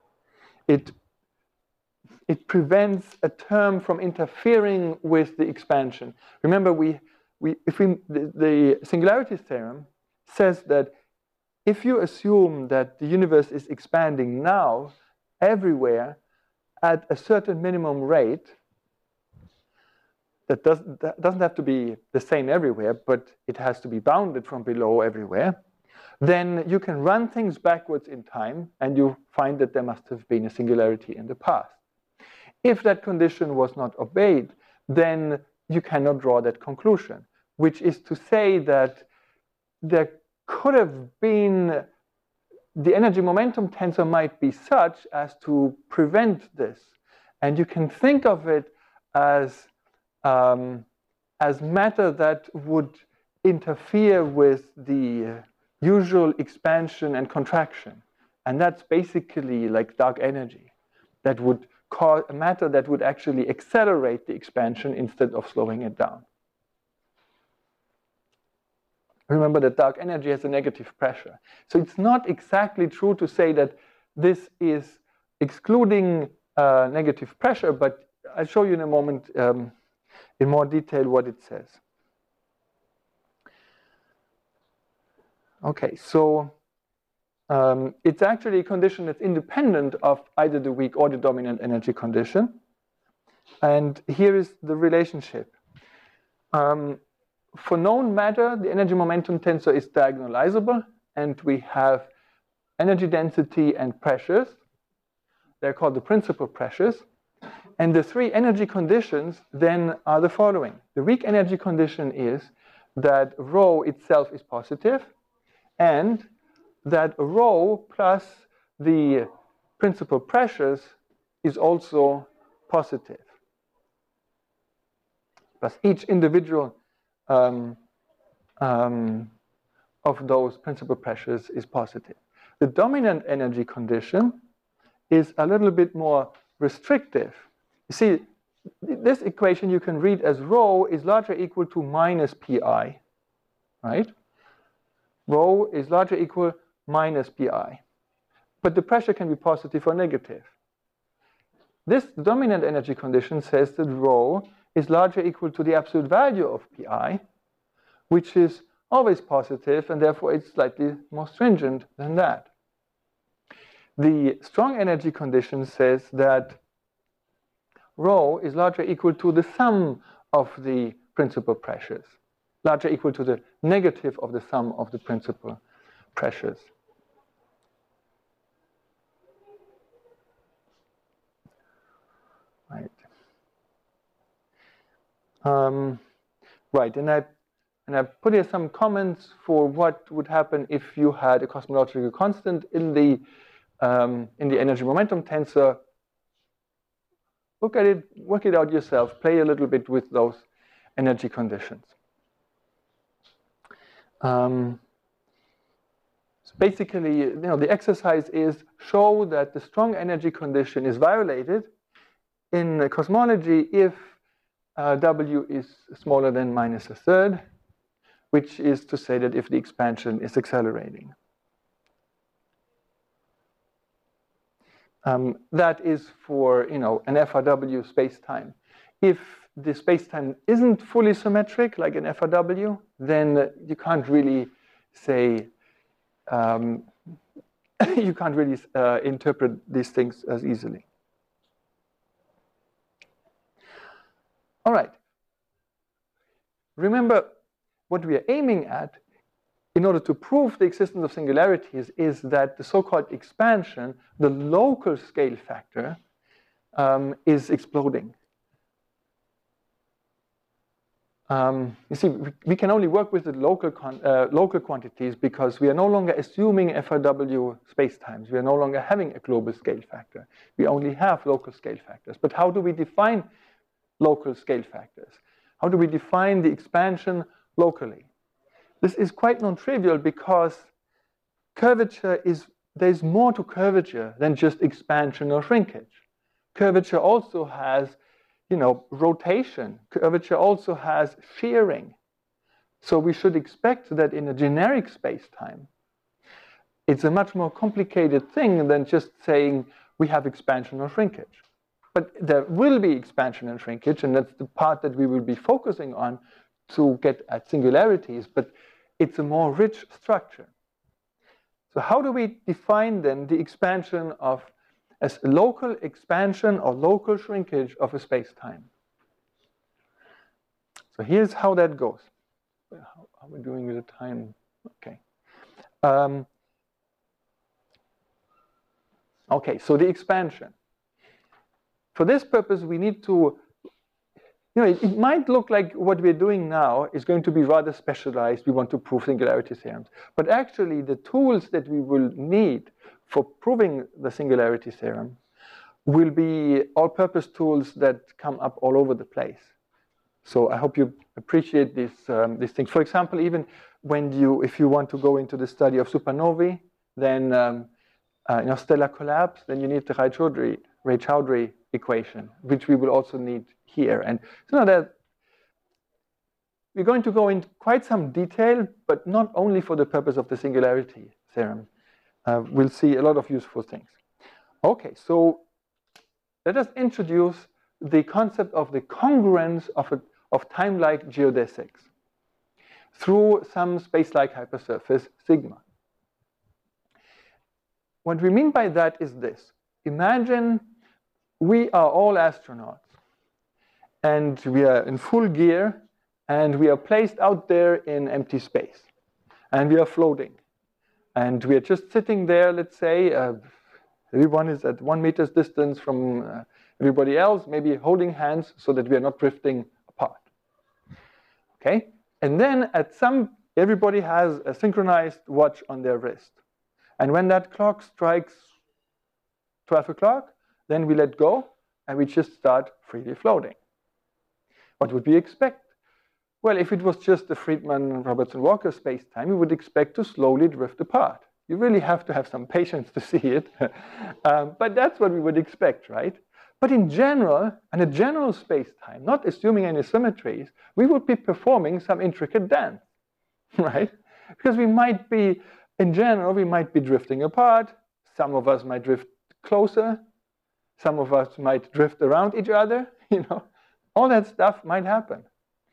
S1: a term from interfering with the expansion. Remember, the singularity theorem says that if you assume that the universe is expanding now everywhere at a certain minimum rate, that doesn't have to be the same everywhere, but it has to be bounded from below everywhere, then you can run things backwards in time and you find that there must have been a singularity in the past. If that condition was not obeyed, then you cannot draw that conclusion, which is to say that there could have been, the energy momentum tensor might be such as to prevent this. And you can think of it as matter that would interfere with the usual expansion and contraction. And that's basically like dark energy that would cause a matter that would actually accelerate the expansion instead of slowing it down. Remember that dark energy has a negative pressure. So it's not exactly true to say that this is excluding negative pressure, but I'll show you in a moment in more detail what it says. Okay, so it's actually a condition that's independent of either the weak or the dominant energy condition. And here is the relationship. For known matter, the energy momentum tensor is diagonalizable, and we have energy density and pressures. They're called the principal pressures. And the 3 energy conditions then are the following. The weak energy condition is that rho itself is positive, and that rho plus the principal pressures is also positive. Plus each individual of those principal pressures is positive. The dominant energy condition is a little bit more restrictive. You see, this equation you can read as rho is larger or equal to minus pi, right? Rho is larger or equal minus pi. But the pressure can be positive or negative. This dominant energy condition says that rho is larger or equal to the absolute value of pi, which is always positive, and therefore it's slightly more stringent than that. The strong energy condition says that rho is larger or equal to the sum of the principal pressures, larger or equal to the negative of the sum of the principal pressures. Right. Right, and I put here some comments for what would happen if you had a cosmological constant in the energy momentum tensor. Look at it, work it out yourself, play a little bit with those energy conditions. So basically, the exercise is show that the strong energy condition is violated in cosmology if W is smaller than minus a third, which is to say that if the expansion is accelerating. That is for an FRW space-time. If the space-time isn't fully symmetric, like an FRW, then you can't really say, you can't really interpret these things as easily. All right. Remember, what we are aiming at in order to prove the existence of singularities is that the so-called expansion, the local scale factor, is exploding. You see, we can only work with the local quantities because we are no longer assuming FRW spacetimes. We are no longer having a global scale factor. We only have local scale factors. But how do we define local scale factors? How do we define the expansion locally? This is quite non-trivial because curvature there's more to curvature than just expansion or shrinkage. Curvature also has, rotation. Curvature also has shearing. So we should expect that in a generic space-time, it's a much more complicated thing than just saying we have expansion or shrinkage. But there will be expansion and shrinkage, and that's the part that we will be focusing on to get at singularities, but it's a more rich structure. So how do we define then the expansion as local expansion or local shrinkage of a space-time? So here's how that goes. How are we doing with the time? Okay. Okay, so the expansion. For this purpose, we need to, it might look like what we're doing now is going to be rather specialized. We want to prove singularity theorems. But actually, the tools that we will need for proving the singularity theorem will be all-purpose tools that come up all over the place. So I hope you appreciate these things. For example, even if you want to go into the study of supernovae, then stellar collapse, then you need the Ray-Choudhury equation, which we will also need here. And so that we're going to go into quite some detail, but not only for the purpose of the singularity theorem. We'll see a lot of useful things. Okay, so let us introduce the concept of the congruence of time-like geodesics through some space-like hypersurface sigma. What we mean by that is this. Imagine we are all astronauts, and we are in full gear, and we are placed out there in empty space, and we are floating. And we are just sitting there, let's say, everyone is at 1 meter's distance from everybody else, maybe holding hands so that we are not drifting apart. Okay? And then everybody has a synchronized watch on their wrist. And when that clock strikes 12 o'clock, then we let go and we just start freely floating. What would we expect? Well, if it was just the Friedmann-Robertson-Walker space-time, we would expect to slowly drift apart. You really have to have some patience to see it. But that's what we would expect, right? But in general, in a general space-time, not assuming any symmetries, we would be performing some intricate dance, right? Because in general, we might be drifting apart. Some of us might drift closer. Some of us might drift around each other, All that stuff might happen.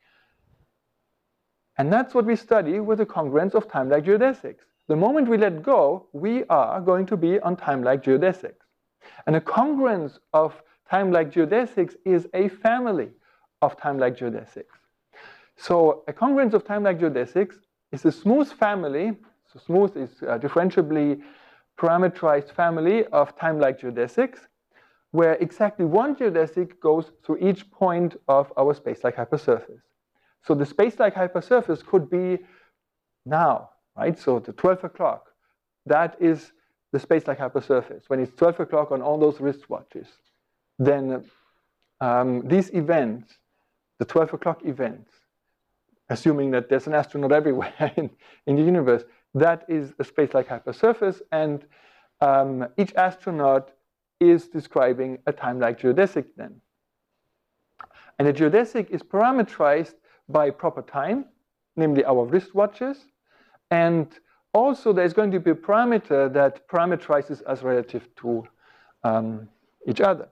S1: And that's what we study with the congruence of time-like geodesics. The moment we let go, we are going to be on time-like geodesics. And a congruence of time-like geodesics is a family of time-like geodesics. So a congruence of time-like geodesics is a smooth family. So smooth is a differentiably parameterized family of time-like geodesics, where exactly one geodesic goes through each point of our space-like hypersurface. So the space-like hypersurface could be now, right? So the 12 o'clock, that is the space-like hypersurface. When it's 12 o'clock on all those wristwatches, then these events, the 12 o'clock events, assuming that there's an astronaut everywhere in the universe, that is a space-like hypersurface, and each astronaut is describing a time-like geodesic then. And a geodesic is parameterized by proper time, namely our wristwatches, and also there's going to be a parameter that parameterizes us relative to each other.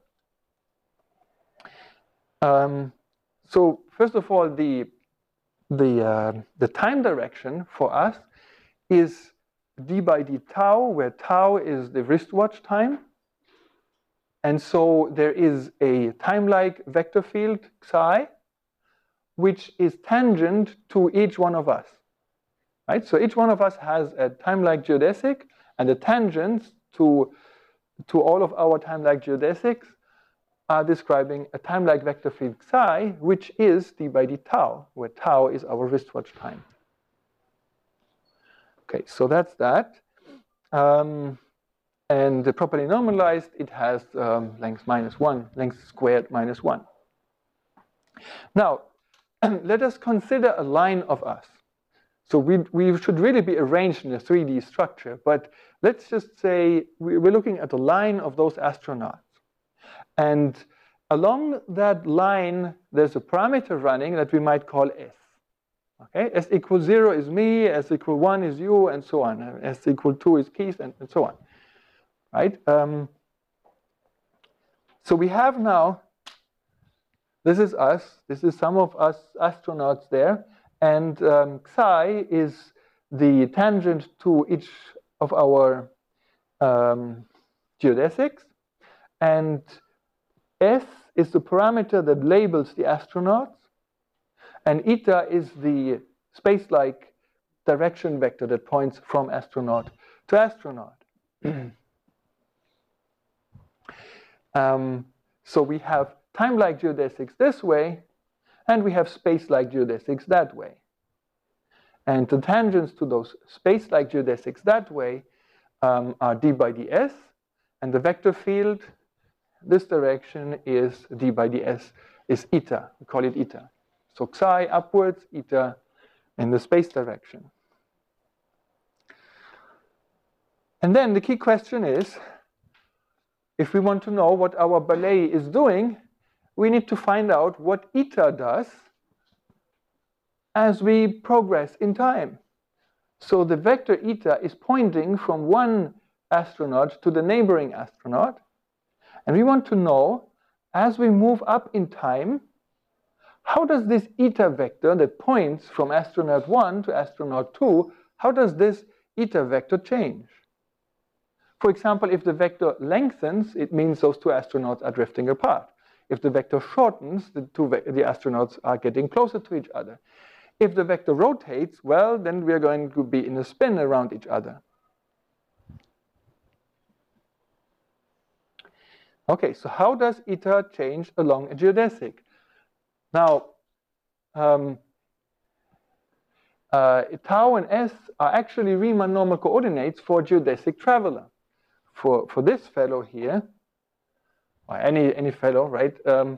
S1: So first of all, the time direction for us is d by d tau, where tau is the wristwatch time. And so there is a time-like vector field psi, which is tangent to each one of us. Right? So each one of us has a time-like geodesic, and the tangents to all of our time-like geodesics are describing a time-like vector field psi, which is d by d tau, where tau is our wristwatch time. Okay, so that's that. And the properly normalized, it has length -1, length squared -1. Now, let us consider a line of us. So we should really be arranged in a 3D structure, but let's just say we're looking at a line of those astronauts. And along that line, there's a parameter running that we might call S. Okay, S equals 0 is me, S equals 1 is you, and so on. S equals 2 is Keith, and so on. Right? So we have now, this is us, this is some of us astronauts there, and psi is the tangent to each of our geodesics, and S is the parameter that labels the astronauts, and eta is the space-like direction vector that points from astronaut to astronaut. So we have time-like geodesics this way, and we have space-like geodesics that way. And the tangents to those space-like geodesics that way are d by ds, and the vector field, this direction is d by ds, is eta. We call it eta. So psi upwards, eta in the space direction. And then the key question is, if we want to know what our ballet is doing, we need to find out what eta does as we progress in time. So the vector eta is pointing from one astronaut to the neighboring astronaut. And we want to know, as we move up in time, how does this eta vector that points from astronaut 1 to astronaut 2, how does this eta vector change? For example, if the vector lengthens, it means those two astronauts are drifting apart. If the vector shortens, the astronauts are getting closer to each other. If the vector rotates, well, then we're going to be in a spin around each other. Okay, so how does eta change along a geodesic? Now, tau and S are actually Riemann normal coordinates for a geodesic traveler. For this fellow here, or any fellow, right?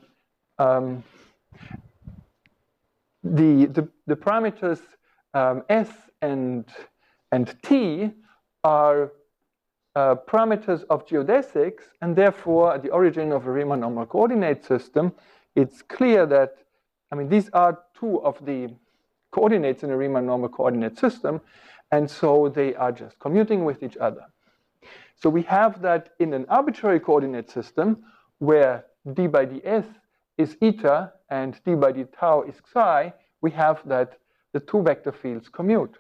S1: The parameters S and T are parameters of geodesics, and therefore at the origin of a Riemann normal coordinate system, it's clear that, I mean, these are two of the coordinates in a Riemann normal coordinate system, and so they are just commuting with each other. So we have that in an arbitrary coordinate system where d by ds is eta and d by d tau is psi, we have that the two vector fields commute.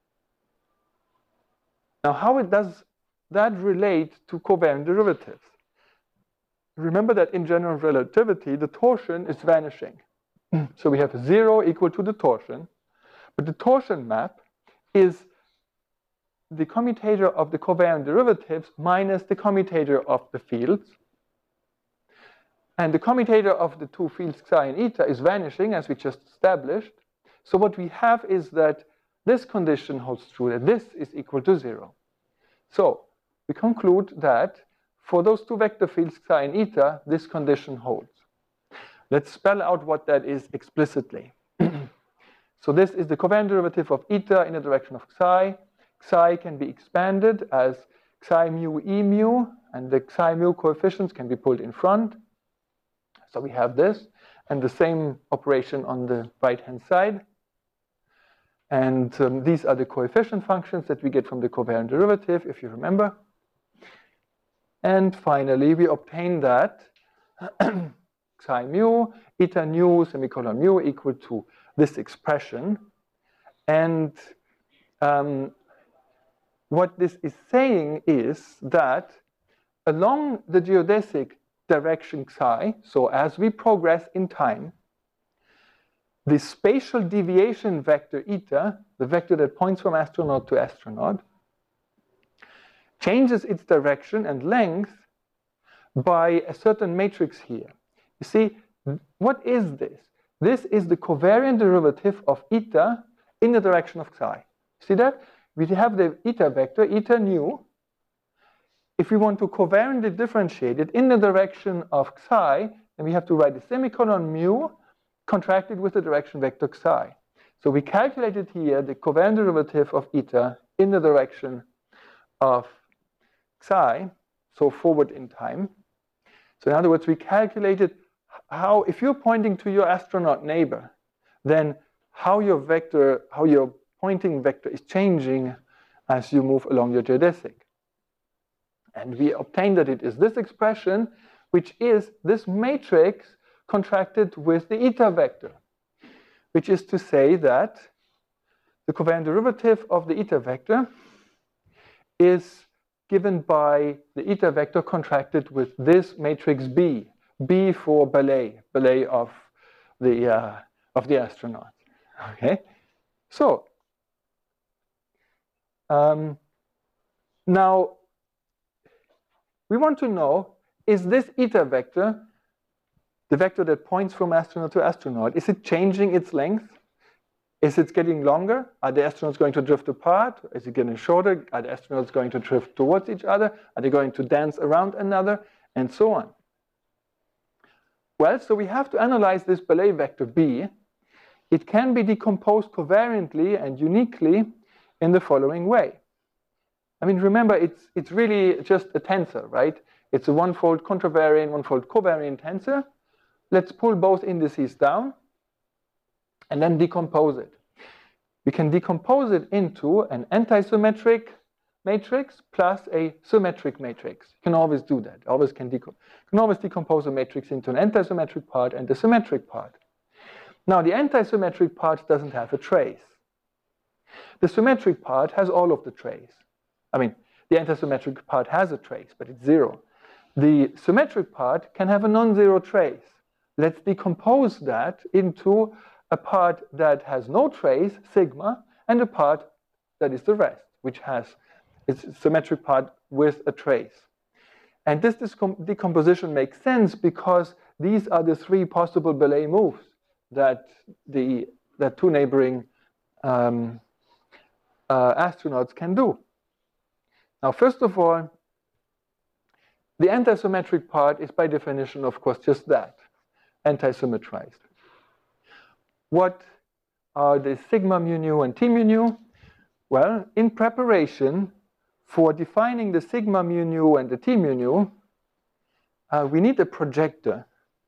S1: Now, how does that relate to covariant derivatives? Remember that in general relativity, the torsion is vanishing. So we have 0 equal to the torsion, but the torsion map is the commutator of the covariant derivatives minus the commutator of the fields. And the commutator of the two fields psi and eta is vanishing, as we just established. So what we have is that this condition holds true, that this is equal to 0. So we conclude that for those two vector fields psi and eta, this condition holds. Let's spell out what that is explicitly. So this is the covariant derivative of eta in the direction of psi. Psi can be expanded as psi mu e mu, and the psi mu coefficients can be pulled in front. So we have this, and the same operation on the right-hand side. And these are the coefficient functions that we get from the covariant derivative, if you remember. And finally, we obtain that psi mu, eta nu, semicolon mu equal to this expression. And what this is saying is that along the geodesic direction psi, so as we progress in time, the spatial deviation vector eta, the vector that points from astronaut to astronaut, changes its direction and length by a certain matrix here. You see, what is this? This is the covariant derivative of eta in the direction of psi. See that? We have the eta vector, eta nu. If we want to covariantly differentiate it in the direction of psi, then we have to write a semicolon mu contracted with the direction vector psi. So we calculated here the covariant derivative of eta in the direction of psi, so forward in time. So in other words, we calculated how, if you're pointing to your astronaut neighbor, then how your pointing vector is changing as you move along your geodesic. And we obtained that it is this expression, which is this matrix contracted with the eta vector, which is to say that the covariant derivative of the eta vector is given by the eta vector contracted with this matrix B, B for ballet of the astronaut. Okay, so now we want to know, is this eta vector, the vector that points from astronaut to astronaut, is it changing its length? Is it getting longer? Are the astronauts going to drift apart? Is it getting shorter? Are the astronauts going to drift towards each other? Are they going to dance around another? And so on. Well, so we have to analyze this ballet vector B. It can be decomposed covariantly and uniquely in the following way. I mean, remember, it's really just a tensor, right? It's a one-fold contravariant, one-fold covariant tensor. Let's pull both indices down and then decompose it. We can decompose it into an antisymmetric matrix plus a symmetric matrix. You can always do that. You can always decompose a matrix into an antisymmetric part and a symmetric part. Now, the antisymmetric part doesn't have a trace. The symmetric part has all of the trace. I mean, the antisymmetric part has a trace, but it's zero. The symmetric part can have a non-zero trace. Let's decompose that into a part that has no trace, sigma, and a part that is the rest, which has its symmetric part with a trace. And this decomposition makes sense because these are the three possible ballet moves that two neighboring astronauts can do. Now, first of all, the antisymmetric part is by definition, of course, just that, antisymmetrized. What are the sigma mu nu and t mu nu? Well, in preparation for defining the sigma mu nu and the t mu nu, we need a projector.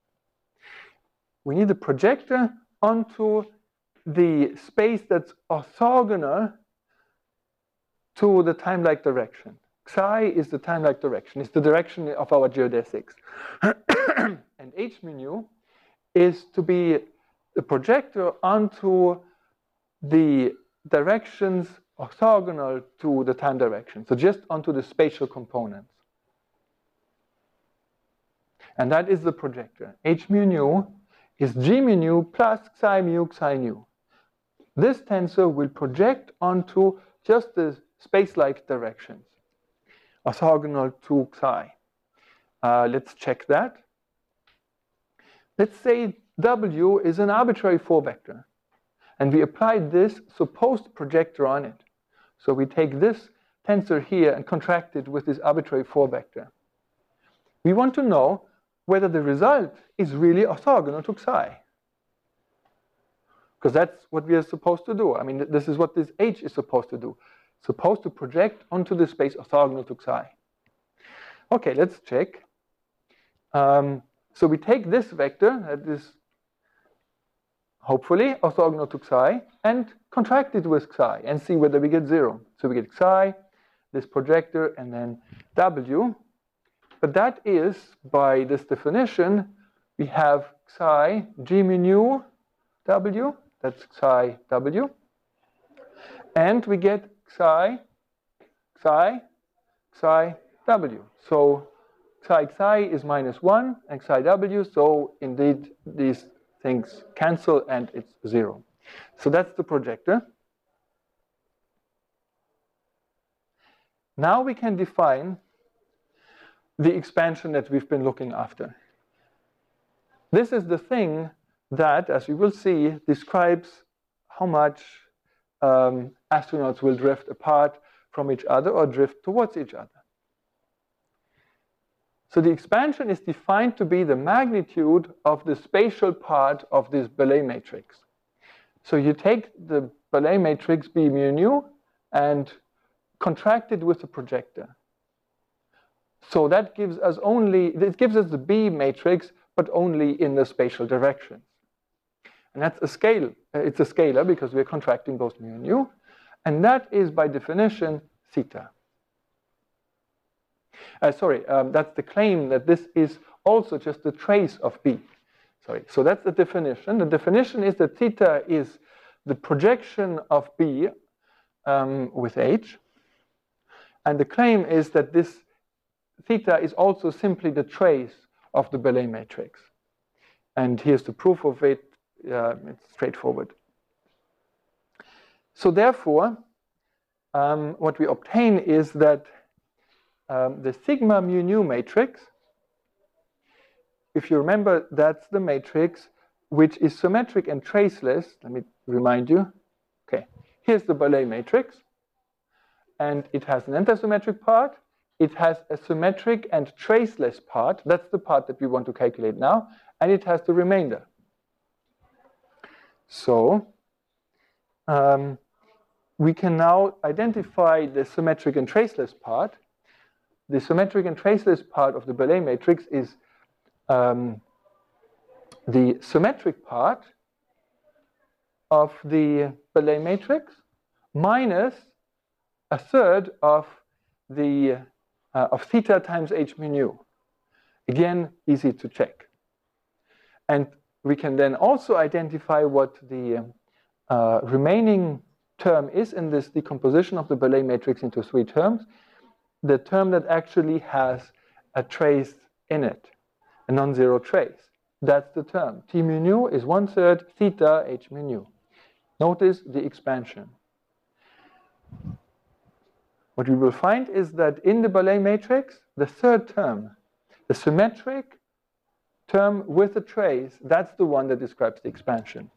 S1: We need a projector onto the space that's orthogonal to the time-like direction. Psi is the time-like direction. It's the direction of our geodesics. And h mu nu is to be the projector onto the directions orthogonal to the time direction. So just onto the spatial components. And that is the projector. H mu nu is g mu nu plus psi mu psi nu. This tensor will project onto just the space-like directions, orthogonal to psi. Let's check that. Let's say W is an arbitrary 4-vector, and we applied this supposed projector on it. So we take this tensor here and contract it with this arbitrary 4-vector. We want to know whether the result is really orthogonal to psi, because that's what we are supposed to do. I mean, this is what this H is supposed to do. Supposed to project onto the space orthogonal to psi. Okay, let's check. So we take this vector that is hopefully orthogonal to psi and contract it with psi and see whether we get 0. So we get psi, this projector, and then W. But that is, by this definition, we have psi g mu nu W, that's psi W, and we get psi W. So psi is -1 and psi W, so indeed these things cancel and it's 0. So that's the projector. Now we can define the expansion that we've been looking after. This is the thing that, as you will see, describes how much astronauts will drift apart from each other or drift towards each other. So the expansion is defined to be the magnitude of the spatial part of this Ballet matrix. So you take the Ballet matrix B mu nu and contract it with the projector. So that gives us the B matrix, but only in the spatial direction. And that's a scale. It's a scalar because we're contracting both mu and nu. And that is, by definition, theta. That's the claim that this is also just a trace of B. So that's the definition. The definition is that theta is the projection of B with H. And the claim is that this theta is also simply the trace of the Ballet matrix. And here's the proof of it. It's straightforward. So therefore, what we obtain is that the sigma mu nu matrix, if you remember, that's the matrix which is symmetric and traceless. Let me remind you. Okay, here's the Ballet matrix. And it has an antisymmetric part. It has a symmetric and traceless part. That's the part that we want to calculate now. And it has the remainder. So we can now identify the symmetric and traceless part. The symmetric and traceless part of the Ballet matrix is the symmetric part of the Ballet matrix minus a third of the of theta times h mu nu. Again, easy to check. And we can then also identify what the remaining term is in this decomposition of the Ballet matrix into 3 terms. The term that actually has a trace in it, a non-zero trace. That's the term. T mu nu is 1/3 theta h mu nu. Notice the expansion. What we will find is that in the Ballet matrix, the third term, the symmetric term with a trace, that's the one that describes the expansion.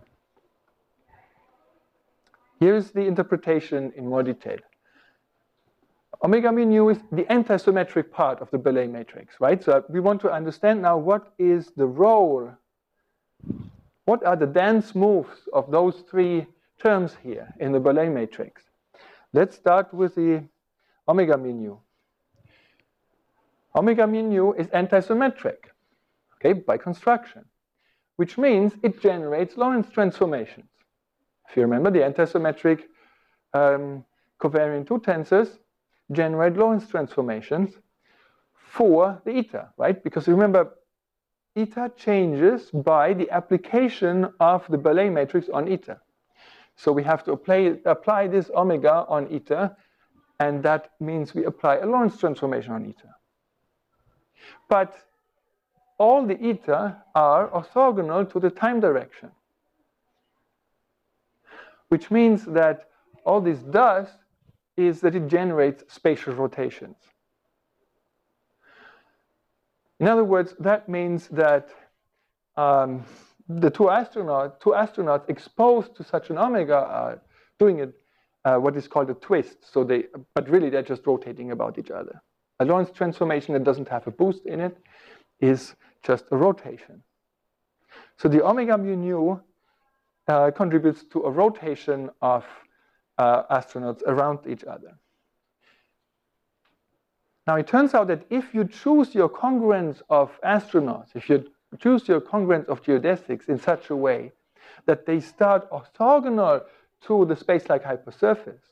S1: Here's the interpretation in more detail. Omega mu nu is the antisymmetric part of the Ballet matrix, right? So we want to understand now what is the role, what are the dance moves of those 3 terms here in the Ballet matrix. Let's start with the omega mu nu. Omega mu nu is antisymmetric, okay, by construction, which means it generates Lorentz transformations. If you remember, the antisymmetric covariant 2 tensors generate Lorentz transformations for the eta, right? Because remember, eta changes by the application of the Ballet matrix on eta. So we have to apply this omega on eta, and that means we apply a Lorentz transformation on eta. But all the eta are orthogonal to the time direction, which means that all this does is that it generates spatial rotations. In other words, that means that the two astronauts exposed to such an omega are doing it, what is called a twist. So but really they're just rotating about each other. A Lorentz transformation that doesn't have a boost in it is just a rotation. So the omega mu nu contributes to a rotation of astronauts around each other. Now it turns out that if you choose your congruence of astronauts, if you choose your congruence of geodesics in such a way that they start orthogonal to the space-like hypersurface,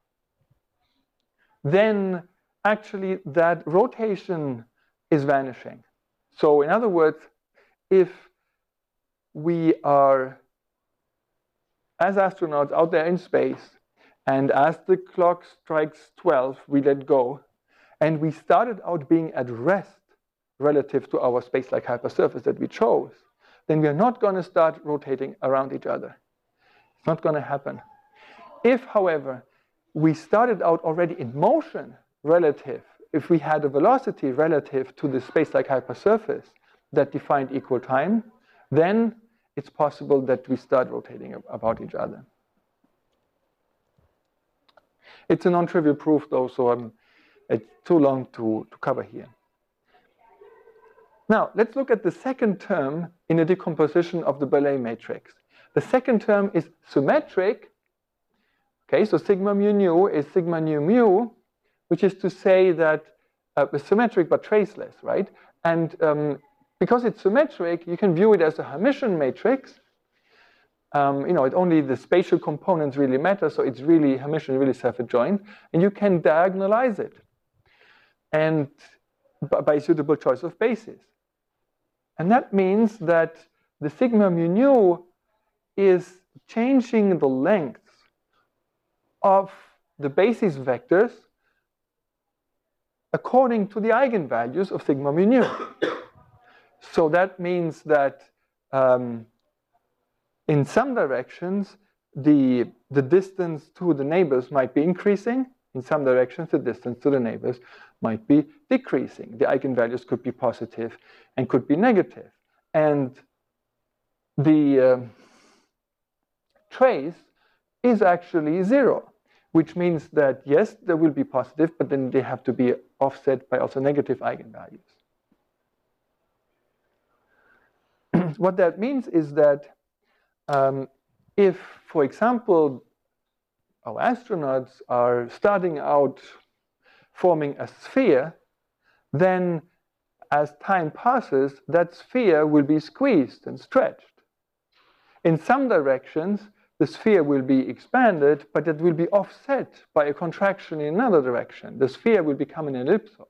S1: then actually that rotation is vanishing. So in other words, if we are, as astronauts out there in space, and as the clock strikes 12, we let go, and we started out being at rest relative to our space-like hypersurface that we chose, then we are not going to start rotating around each other. It's not going to happen. If, however, we started out already in motion relative, if we had a velocity relative to the space-like hypersurface that defined equal time, then it's possible that we start rotating about each other. It's a non-trivial proof, though, so it's too long to cover here. Now, let's look at the second term in a decomposition of the Ballet matrix. The second term is symmetric. Okay, so sigma mu nu is sigma nu mu, which is to say that it's symmetric but traceless, right? And because it's symmetric, you can view it as a Hermitian matrix. Only the spatial components really matter, so it's really Hermitian, really self-adjoint, and you can diagonalize it, and by suitable choice of bases. And that means that the sigma mu nu is changing the length of the basis vectors according to the eigenvalues of sigma mu nu. So that means that in some directions, the distance to the neighbors might be increasing. In some directions, the distance to the neighbors might be decreasing. The eigenvalues could be positive and could be negative. And the trace is actually 0, which means that, yes, there will be positive, but then they have to be offset by also negative eigenvalues. What that means is that if, for example, our astronauts are starting out forming a sphere, then as time passes, that sphere will be squeezed and stretched. In some directions, the sphere will be expanded, but it will be offset by a contraction in another direction. The sphere will become an ellipsoid.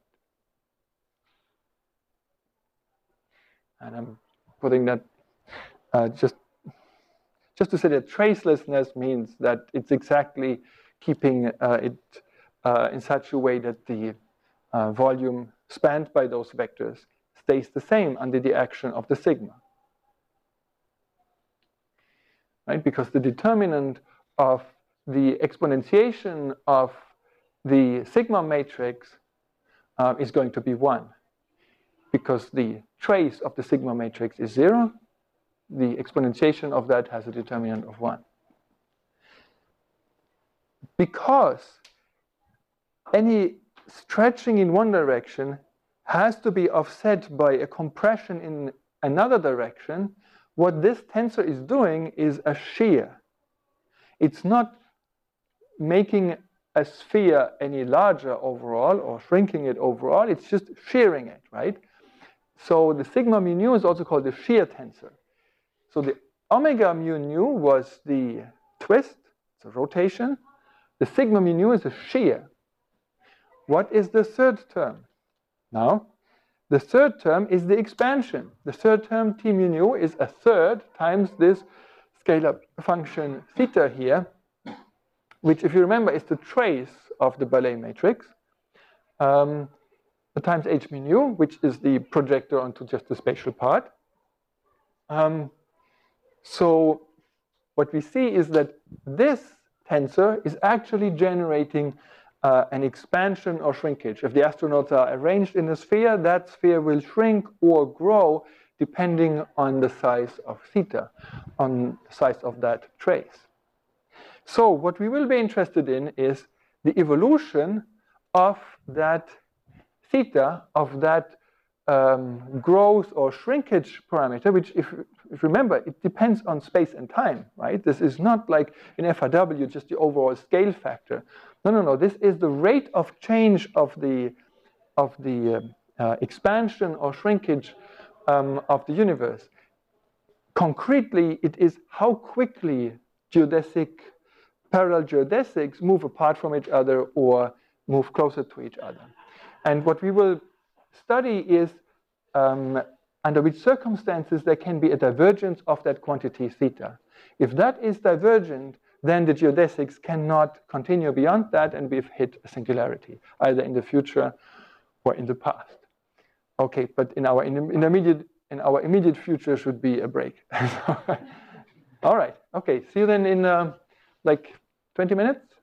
S1: And I'm putting that just to say that tracelessness means that it's exactly keeping it in such a way that the volume spanned by those vectors stays the same under the action of the sigma. Right? Because the determinant of the exponentiation of the sigma matrix is going to be 1. Because the trace of the sigma matrix is 0, the exponentiation of that has a determinant of 1. Because any stretching in one direction has to be offset by a compression in another direction, what this tensor is doing is a shear. It's not making a sphere any larger overall or shrinking it overall, it's just shearing it, right? So the sigma mu nu is also called the shear tensor. So the omega mu nu was the twist, it's a rotation. The sigma mu nu is a shear. What is the third term? Now, the third term is the expansion. The third term, T mu nu, is a third times this scalar function theta here, which, if you remember, is the trace of the Ballet matrix, times h mu nu, which is the projector onto just the spatial part. So what we see is that this tensor is actually generating an expansion or shrinkage. If the astronauts are arranged in a sphere, that sphere will shrink or grow depending on the size of theta, on the size of that trace. So what we will be interested in is the evolution of that theta, of that growth or shrinkage parameter, which, if you remember, it depends on space and time, right? This is not like in FRW, just the overall scale factor. No. This is the rate of change of the expansion or shrinkage of the universe. Concretely, it is how quickly parallel geodesics move apart from each other or move closer to each other. And what we will study is under which circumstances there can be a divergence of that quantity theta. If that is divergent, then the geodesics cannot continue beyond that, and we've hit a singularity, either in the future or in the past. Okay, but in our intermediate in our immediate future should be a break. All right. Okay. See you then in like 20 minutes.